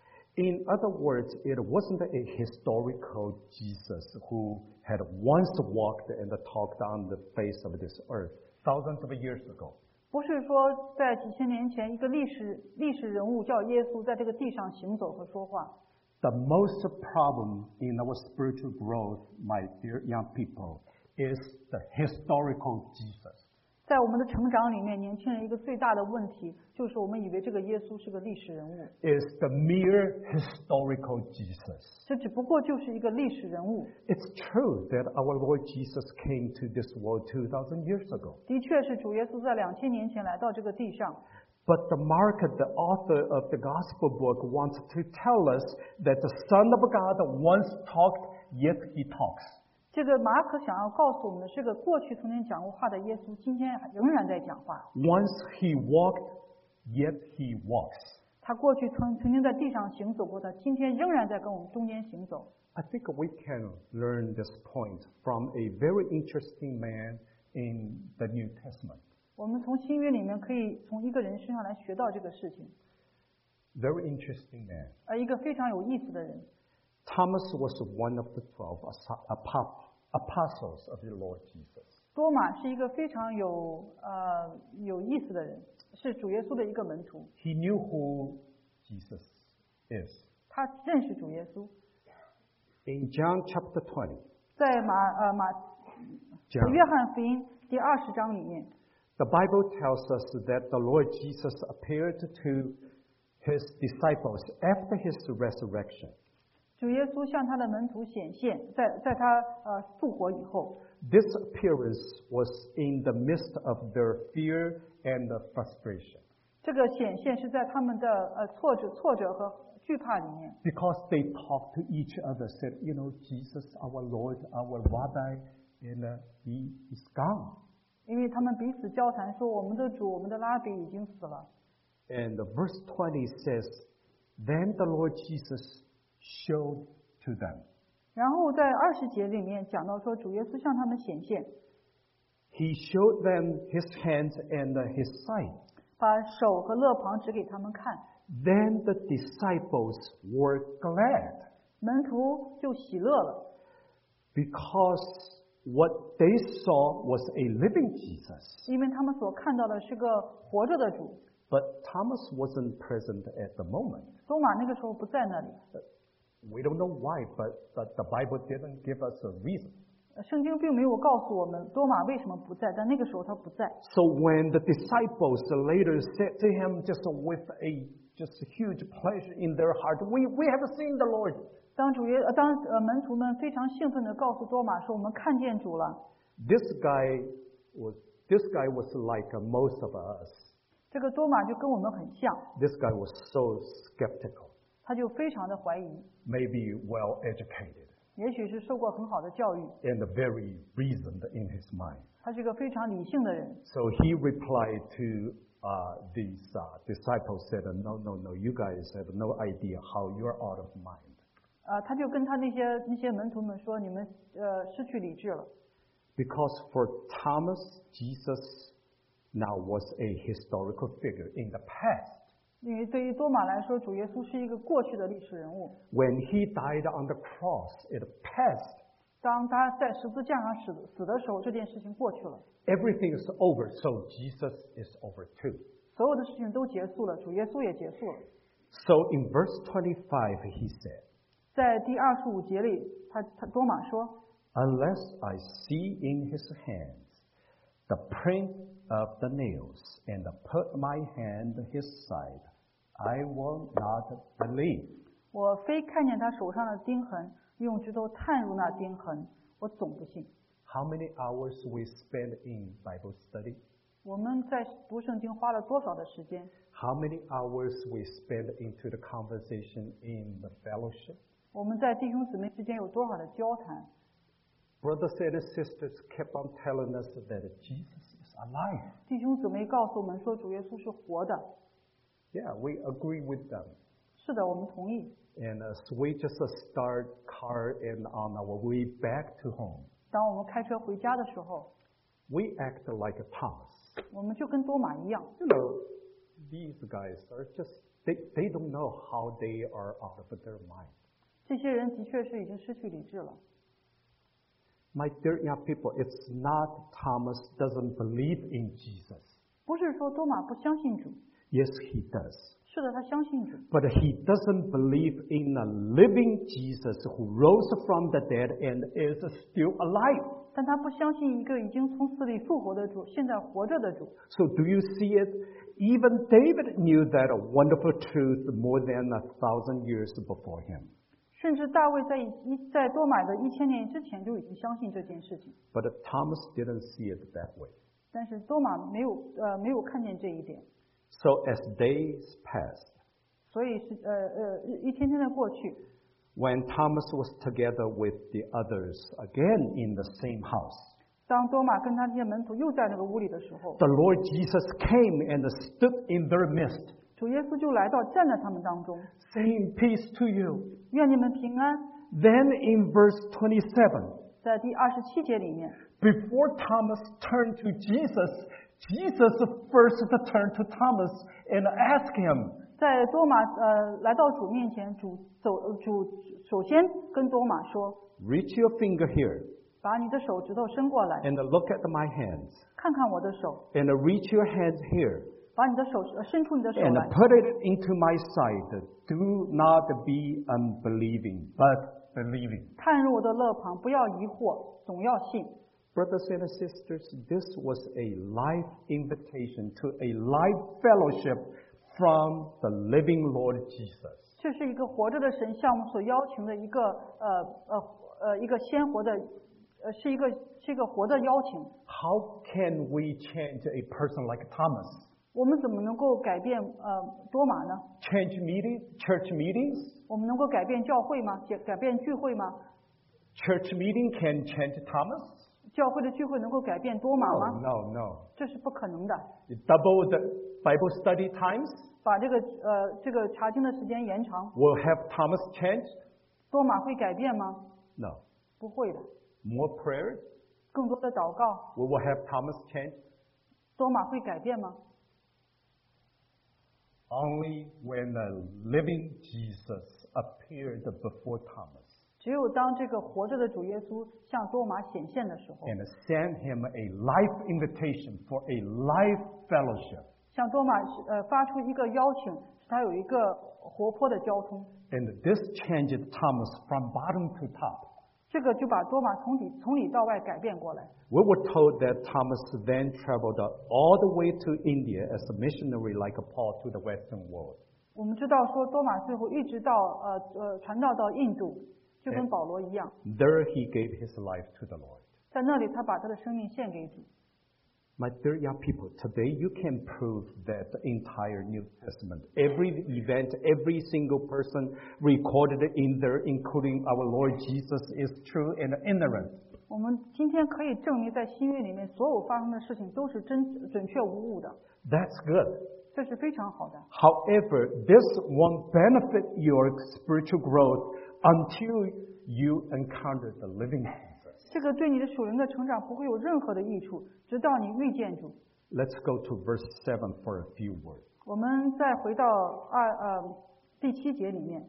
In other words, it wasn't a historical Jesus who had once walked and talked on the face of this earth thousands of years ago. 不是说在几千年前一个历史历史人物叫耶稣在这个地上行走和说话。 The most problem in our spiritual growth, my dear young people, is the historical Jesus. 在我们的成长里面，年轻人一个最大的问题就是我们以为这个耶稣是个历史人物， Is the mere historical Jesus. 这只不过就是一个历史人物。 It's true that our Lord Jesus came to this world two thousand years ago. 的确是主耶稣在两千年前来到这个地上， But the Mark, the author of the Gospel book, wants to tell us that the Son of God once talked, yet he talks. 这个马可想要告诉我们的是个过去曾经讲过话的耶稣，今天仍然在讲话。 Once he walked, yet he walks. 他过去曾曾经在地上行走过，他今天仍然在跟我们中间行走。 I think we can learn this point from a very interesting man in the New Testament. 我们从新约里面可以从一个人身上来学到这个事情， Very interesting man. 而一个非常有意思的人。 Thomas was one of the twelve apo- apostles of the Lord Jesus. 多马是一个非常有呃有意思的人，是主耶稣的一个门徒， He knew who Jesus is. 他认识主耶稣。 In John chapter twenty, 在马呃马 John, 约翰福音第二十章里面， the Bible tells us that the Lord Jesus appeared to his disciples after his resurrection. 主耶稣向他的门徒显现，在在他呃复活以后， This appearance was in the midst of their fear and frustration. 这个显现是在他们的呃挫折挫折和惧怕里面， Because they talked to each other, said, you know, Jesus, our Lord, our Rabbi, and uh, he is gone. 因为他们彼此交谈说，我们的主，我们的拉比已经死了。 And verse twenty says, then the Lord Jesus showed to them. 然后在二十节里面讲到说，主耶稣向他们显现， He showed them his hands and uh, his side. 把手和肋旁指给他们看， Then the disciples were glad 门徒就喜乐了， because what they saw was a living Jesus. 因为他们所看到的是个活着的主。 But Thomas wasn't present at the moment. 多马那个时候不在那里， We don't know why, but, but the Bible didn't give us a reason. 呃圣经并没有告诉我们多马为什么不在，但那个时候他不在。 So when the disciples later said to him, just with a just a huge pleasure in their heart, we, we have seen the Lord. 当主耶呃当呃门徒们非常兴奋地告诉多马说，我们看见主了。 This guy was this guy was like uh, most of us. 这个多马就跟我们很像， This guy was so skeptical, 他就非常的怀疑， maybe well educated, 也许是受过很好的教育， and very reasoned in his mind. 他是一个非常理性的人。 So he replied to uh, these uh, disciples, said, "No, no, no. You guys have no idea how you're out of mind." 呃，他就跟他那些那些门徒们说，你们呃失去理智了， Because for Thomas, Jesus now was a historical figure in the past. 因为对于多马来说，主耶稣是一个过去的历史人物。 When he died on the cross, it passed. 当他在十字架上死死的时候，这件事情过去了， Everything is over, so Jesus is over too. 所有的事情都结束了，主耶稣也结束了。 So in verse twenty-five, he said, 在第二十五节里，他他多马说， "Unless I see in his hands the print of the nails and put my hand his side, I will not believe." 我非看见他手上的钉痕，用指头探入那钉痕，我总不信。 How many hours we spend in Bible study? 我们在读圣经花了多少的时间？ How many hours we spend into the conversation in the fellowship? 我们在弟兄姊妹之间有多少的交谈？ Brothers and sisters kept on telling us that Jesus is alive. 弟兄姊妹告诉我们说，主耶稣是活的。 Yeah, we agree with them. 是的，我们同意。 And as we just start car and on our way back to home, 当我们开车回家的时候， we act like Thomas. 我们就跟多马一样。 You know, these guys are just, they, they don't know how they are out of their mind. 这些人的确是已经失去理智了。 My dear young people, it's not Thomas doesn't believe in Jesus. 不是说多马不相信主， Yes, he does. 是的，他相信主， But he doesn't believe in a living Jesus who rose from the dead and is still alive. 但他不相信一个已经从死里复活的主，现在活着的主。 So do you see it? Even David knew that wonderful truth more than a thousand years before him. 甚至大卫在一在多马的一千年之前就已经相信这件事情， But Thomas didn't see it that way. 但是多马没有呃没有看见这一点， So as days passed, 所以是呃呃一天天的过去。 when Thomas was together with the others again in the same house, 当多马跟他这些门徒又在那个屋里的时候， the Lord Jesus came and stood in their midst, 主耶稣就来到站在他们当中， saying, "Peace to you." 愿你们平安。 Then in verse twenty-seven, 在第二十七节里面， before Thomas turned to Jesus, Jesus first turned to Thomas and asked him, 在多马呃来到主面前，主走主首先跟多马说， "Reach your finger here 把你的手指头伸过来， and look at my hands, 看看我的手， and reach your hands here 把你的手呃伸出你的手 and 来， put it into my side. Do not be unbelieving, but believing." 探入我的肋旁，不要疑惑，总要信。 Brothers and sisters, this was a life invitation to a life fellowship from the living Lord Jesus. 这是一个活着的神向我们所邀请的一个呃呃呃一个鲜活的，呃是一个是一个活的邀请。 How can we change a person like Thomas? 我们怎么能够改变呃多马呢？ Change meeting, church meetings? 我们能够改变教会吗？改改变聚会吗？ Church meeting can change Thomas? 教会的聚会能够改变多马 No, 吗？ no, no. 这是不可能的。 You double the Bible study times? 把这个呃这个查经的时间延长， Will have Thomas change? 多马会改变吗？ No. 不会的。 More prayers? 更多的祷告， We will have Thomas change? 多马会改变吗？ Only when the living Jesus appeared before Thomas 只有当这个活着的主耶稣向多马显现的时候， and sent him a life invitation for a life fellowship. 向多马呃发出一个邀请，使他有一个活泼的交通。 And this changed Thomas from bottom to top. 这个就把多马从里从里到外改变过来。 We were told that Thomas then traveled all the way to India as a missionary like Paul to the Western world. 我们知道说多马最后一直到呃呃传道到印度，就跟保罗一样， There he gave his life to the Lord. 在那里他把他的生命献给主。 My dear young people, today you can prove that the entire New Testament, every event, every single person recorded in there, including our Lord Jesus, is true and inerrant. 我们今天可以证明，在新约里面所有发生的事情都是真准确无误的， That's good. 这是非常好的。 However, this won't benefit your spiritual growth until you encounter the living Jesus. 这个对你的属灵的成长不会有任何的益处，直到你遇见主。 Let's go to verse seven for a few words. 我们再回到二呃第七节里面，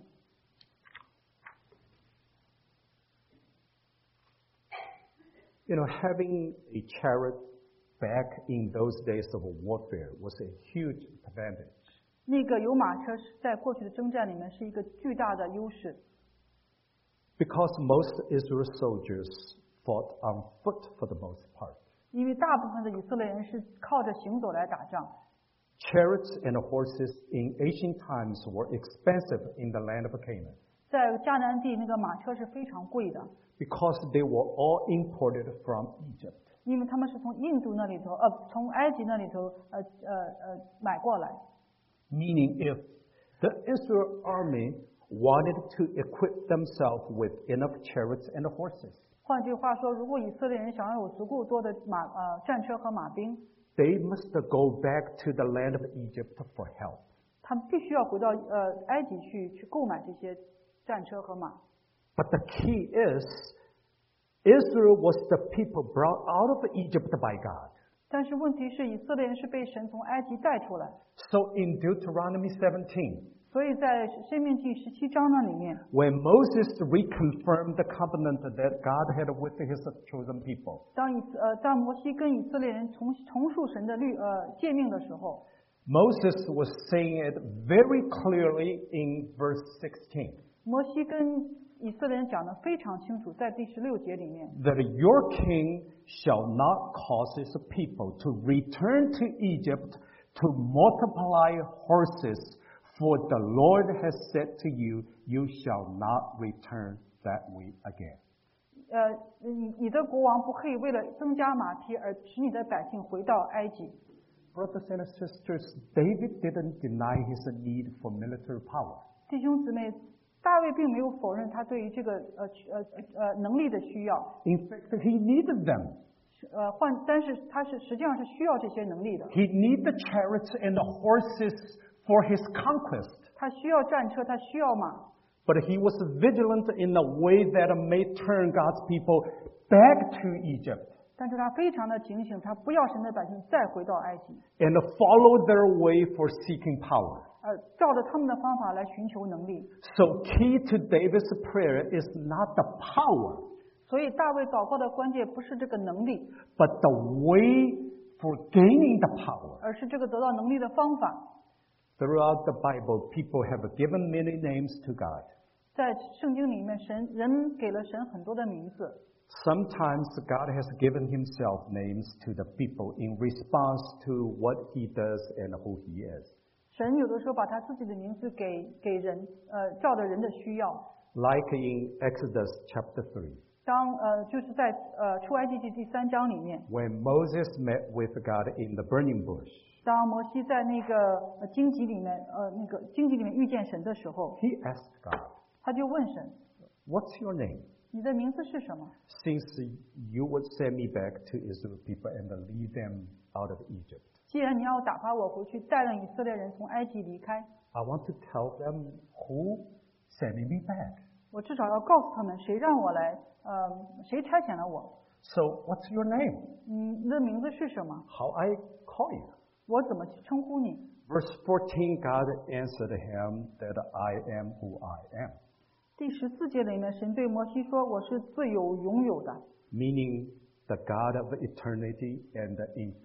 You know, having a chariot back in those days of warfare was a huge advantage. 那个有马车是在过去的征战里面是一个巨大的优势， Because most Israel soldiers fought on foot for the most part. 因为大部分的以色列人是靠着行走来打仗。 Chariots and horses in ancient times were expensive in the land of Canaan 在迦南地那个马车是非常贵的， because they were all imported from Egypt. 因为他们是从印度那里头，呃，从埃及那里头，呃呃呃买过来。 Meaning, if the Israel army wanted to equip themselves with enough chariots and horses, 换句话说，如果以色列人想要有足够多的马呃战车和马兵， they must go back to the land of Egypt for help. 他们必须要回到呃埃及去去购买这些战车和马。 But the key is, Israel was the people brought out of Egypt by God. 但是问题是，以色列人是被神从埃及带出来， So in Deuteronomy seventeen, 所以在申命记十七章那里面， when Moses reconfirmed the covenant that God had with his chosen people, 当以呃当摩西跟以色列人重重述神的律呃诫命的时候， Moses was saying it very clearly in verse sixteen, 摩西跟以色列人讲得非常清楚，在第十六节里面， that your king shall not cause his people to return to Egypt to multiply horses, for the Lord has said to you, you shall not return that way again. 呃，你你的国王不可以为了增加马匹而使你的百姓回到埃及。 Brothers and sisters, David didn't deny his need for military power. 弟兄姊妹，大卫并没有否认他对于这个呃呃呃能力的需要， In fact, he needed them. 呃换，但是他是实际上是需要这些能力的。 He needed the chariots and the horses for his conquest. 他需要战车，他需要马， But he was vigilant in a way that may turn God's people back to Egypt 但是他非常的警醒，他不要神的百姓再回到埃及， and follow their way for seeking power. 呃，照着他们的方法来寻求能力。 So key to David's prayer is not the power, 所以大卫祷告的关键不是这个能力， but the way for gaining the power. 而是这个得到能力的方法。 Throughout the Bible, people have given many names to God. 在圣经里面，神人给了神很多的名字。 Sometimes God has given himself names to the people in response to what he does and who he is. 神有的时候把他自己的名字给给人，呃，照着人的需要。 Like in Exodus chapter three, 当呃，就是在呃出埃及记第三章里面， when Moses met with God in the burning bush, 当摩西在那个呃荆棘里面，呃那个荆棘里面遇见神的时候， he asked God, 他就问神： what's your name? 你的名字是什么？ Since you would send me back to Israel people and lead them out of Egypt, 既然你要打发我回去，带领以色列人从埃及离开， I want to tell them who sent me back. 我至少要告诉他们，谁让我来，呃，谁差遣了我？ So what's your name? 嗯，你的名字是什么？ How I call you? 我怎么去称呼你？ Verse fourteen, God answered him that I am who I am, 第十四节里面，神对摩西说：“我是自有永有的。 meaning the God of eternity and infinity. ”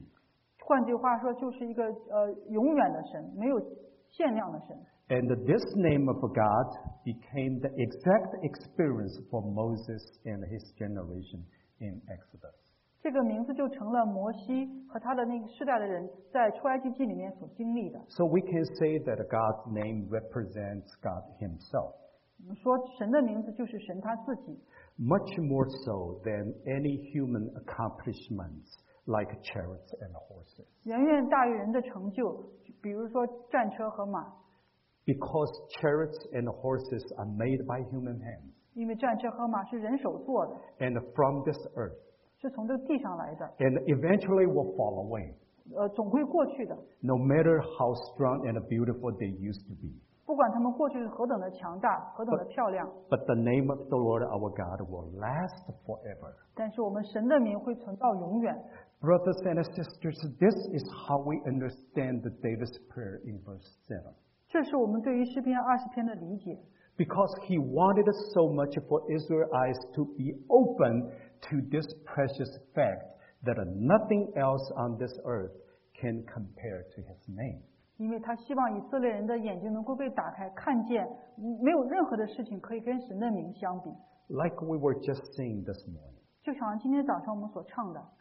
换句话说，就是一个呃永远的神，没有限量的神。 And this name of God became the exact experience for Moses and his generation in Exodus. 这个名字就成了摩西和他的那个世代的人在出埃及记里面所经历的。 So we can say that God's name represents God himself, 我们说神的名字就是神他自己， much more so than any human accomplishments like chariots and horses. 远远大于人的成就，比如说战车和马， Because chariots and horses are made by human hands 因为战车和马是人手做的， and from this earth, 是从这个地上来的， and eventually will fall away, 呃，总会过去的。 no matter how strong and beautiful they used to be. 不管他们过去是何等的强大，何等的漂亮， But the name of the Lord our God will last forever. 但是我们神的名会存到永远。 Brothers and sisters, this is how we understand the David's prayer in verse seven. 这是我们对于诗篇二十篇的理解， Because he wanted so much for Israel's eyes to be open to this precious fact that nothing else on this earth can compare to his name. 因为他希望以色列人的眼睛能够被打开，看见没有任何的事情可以跟神的名相比。 Like we were just saying this morning, 就像今天早上我们所唱的，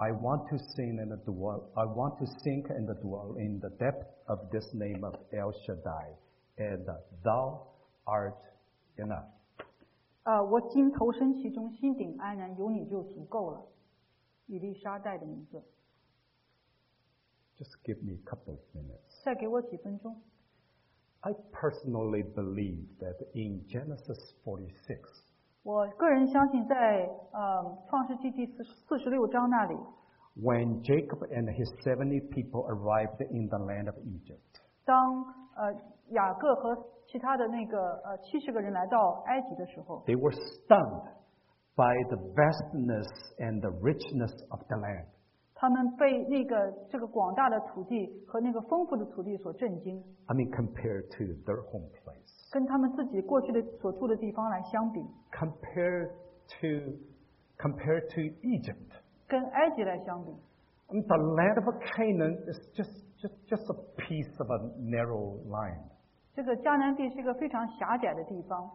I want to sing and dwell, I want to sink and dwell in the depth of this name of El Shaddai, and thou art enough. 呃，我今投身其中，心顶安然，有你就足够了。以利沙代的名字。 Just give me a couple of minutes. 再给我几分钟。 I personally believe that in Genesis forty-six, 我个人相信在，呃创世纪第四四十六章那里 when Jacob and his seventy people arrived in the land of Egypt, 当呃雅各和其他的那个呃七十个人来到埃及的时候， they were stunned by the vastness and the richness of the land. 他们被那个这个广大的土地和那个丰富的土地所震惊， I mean, compared to their home place, 跟他们自己过去的所住的地方来相比， compared to compared to Egypt. 跟埃及来相比， I mean, the land of Canaan is just just just a piece of a narrow line. 这个迦南地是一个非常狭窄的地方。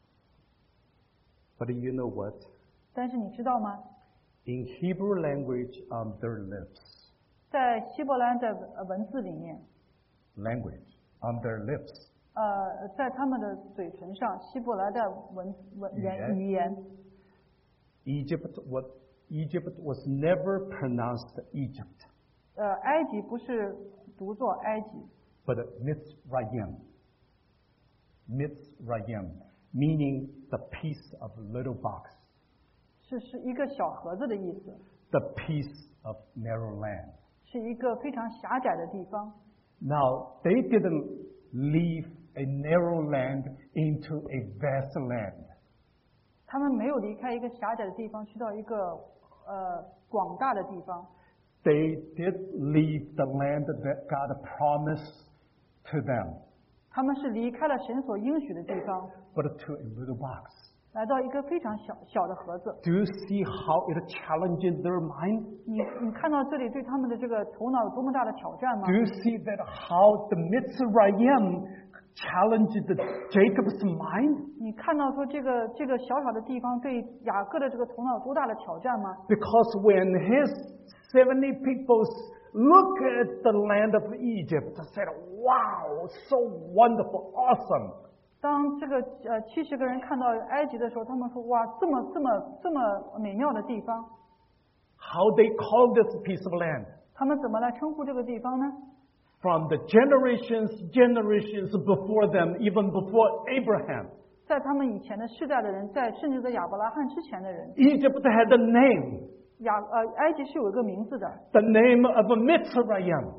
But you know what? 但是你知道吗？ In Hebrew language, on their lips, 在希伯来的呃文字里面， language on their lips, 呃，在他们的嘴唇上，希伯来的文文语言言语言， Egypt was Egypt was never pronounced Egypt, 呃，埃及不是读作埃及， but Mitzrayim. Mitzrayim, meaning the piece of little box, 是是一个小盒子的意思， the piece of narrow land. 是一个非常狭窄的地方。 Now, they didn't leave a narrow land into a vast land. 他们没有离开一个狭窄的地方，去到一个呃广大的地方。 They did leave the land that God promised to them, 他们是离开了神所应许的地方， but to a little box. 来到一个非常小小的盒子。 Do you see how it challenges their mind? 你你看到这里对他们的这个头脑有多么大的挑战吗 Do？you see that how the Mitzrayim challenged Jacob's mind? 你看到说这个这个小小的地方对雅各的这个头脑有多大的挑战吗？ Because when his seventy people look at the land of Egypt, they said, wow, so wonderful, awesome. 当这个呃七十个人看到埃及的时候，他们说哇，这么这么这么美妙的地方， How they call this piece of land? 他们怎么来称呼这个地方呢？ From the generations, generations before them, even before Abraham, 在他们以前的世代的人，在甚至在亚伯拉罕之前的人， Egypt had a name, 亚呃埃及是有一个名字的， the name of a Mitzrayim,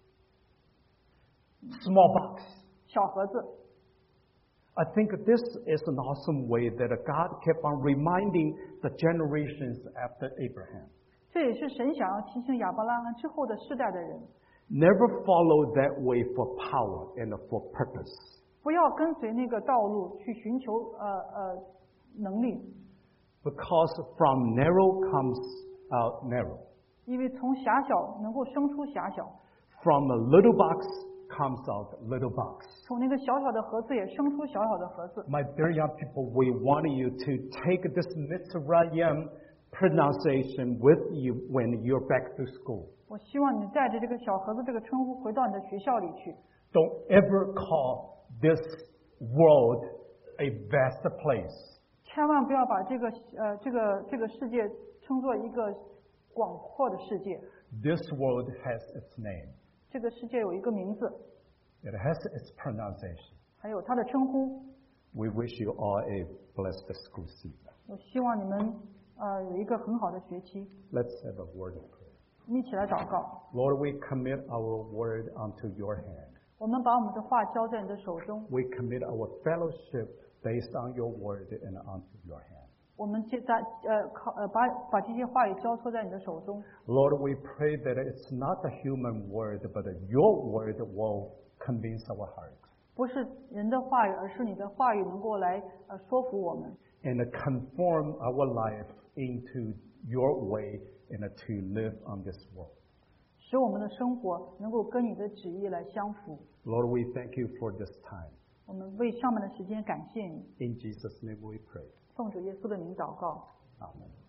small box. 小盒子。 I think this is an awesome way that God kept on reminding the generations after Abraham. 这也是神想要提醒亚伯拉罕之后的世代的人， Never follow that way for power and for purpose. 不要跟随那个道路去寻求呃呃能力， Because from narrow comes out narrow. 因为从狭小能够生出狭小， From a little box comes out little box. 从那个小小的盒子也生出小小的盒子。 My dear young people, we want you to take this Mitzrayim pronunciation with you when you're back to school. 我希望你带着这个小盒子这个称呼回到你的学校里去， Don't ever call this world a vast place. 千万不要把这个呃这个这个世界称作一个广阔的世界。 This world has its name. 这个世界有一个名字， It has its pronunciation. 还有它的称呼。 We wish you all a blessed school season. 我希望你们呃有一个很好的学期。 Let's have a word of prayer. 我们一起来祷告。 Lord, we commit our word unto your hand. 我们把我们的话交在你的手中， We commit our fellowship based on your word and unto your hand. 我们接在呃靠呃把把这些话语交托在你的手中。 Lord, we pray that it's not the human word, but your word will convince our heart 不是人的话语，而是你的话语能够来呃说服我们， and conform our life into your way and to live on this world. 使我们的生活能够跟你的旨意来相符。 Lord, we thank you for this time. 我们为上面的时间感谢你， In Jesus' name we pray. 奉主耶稣的名祷告。 Amen.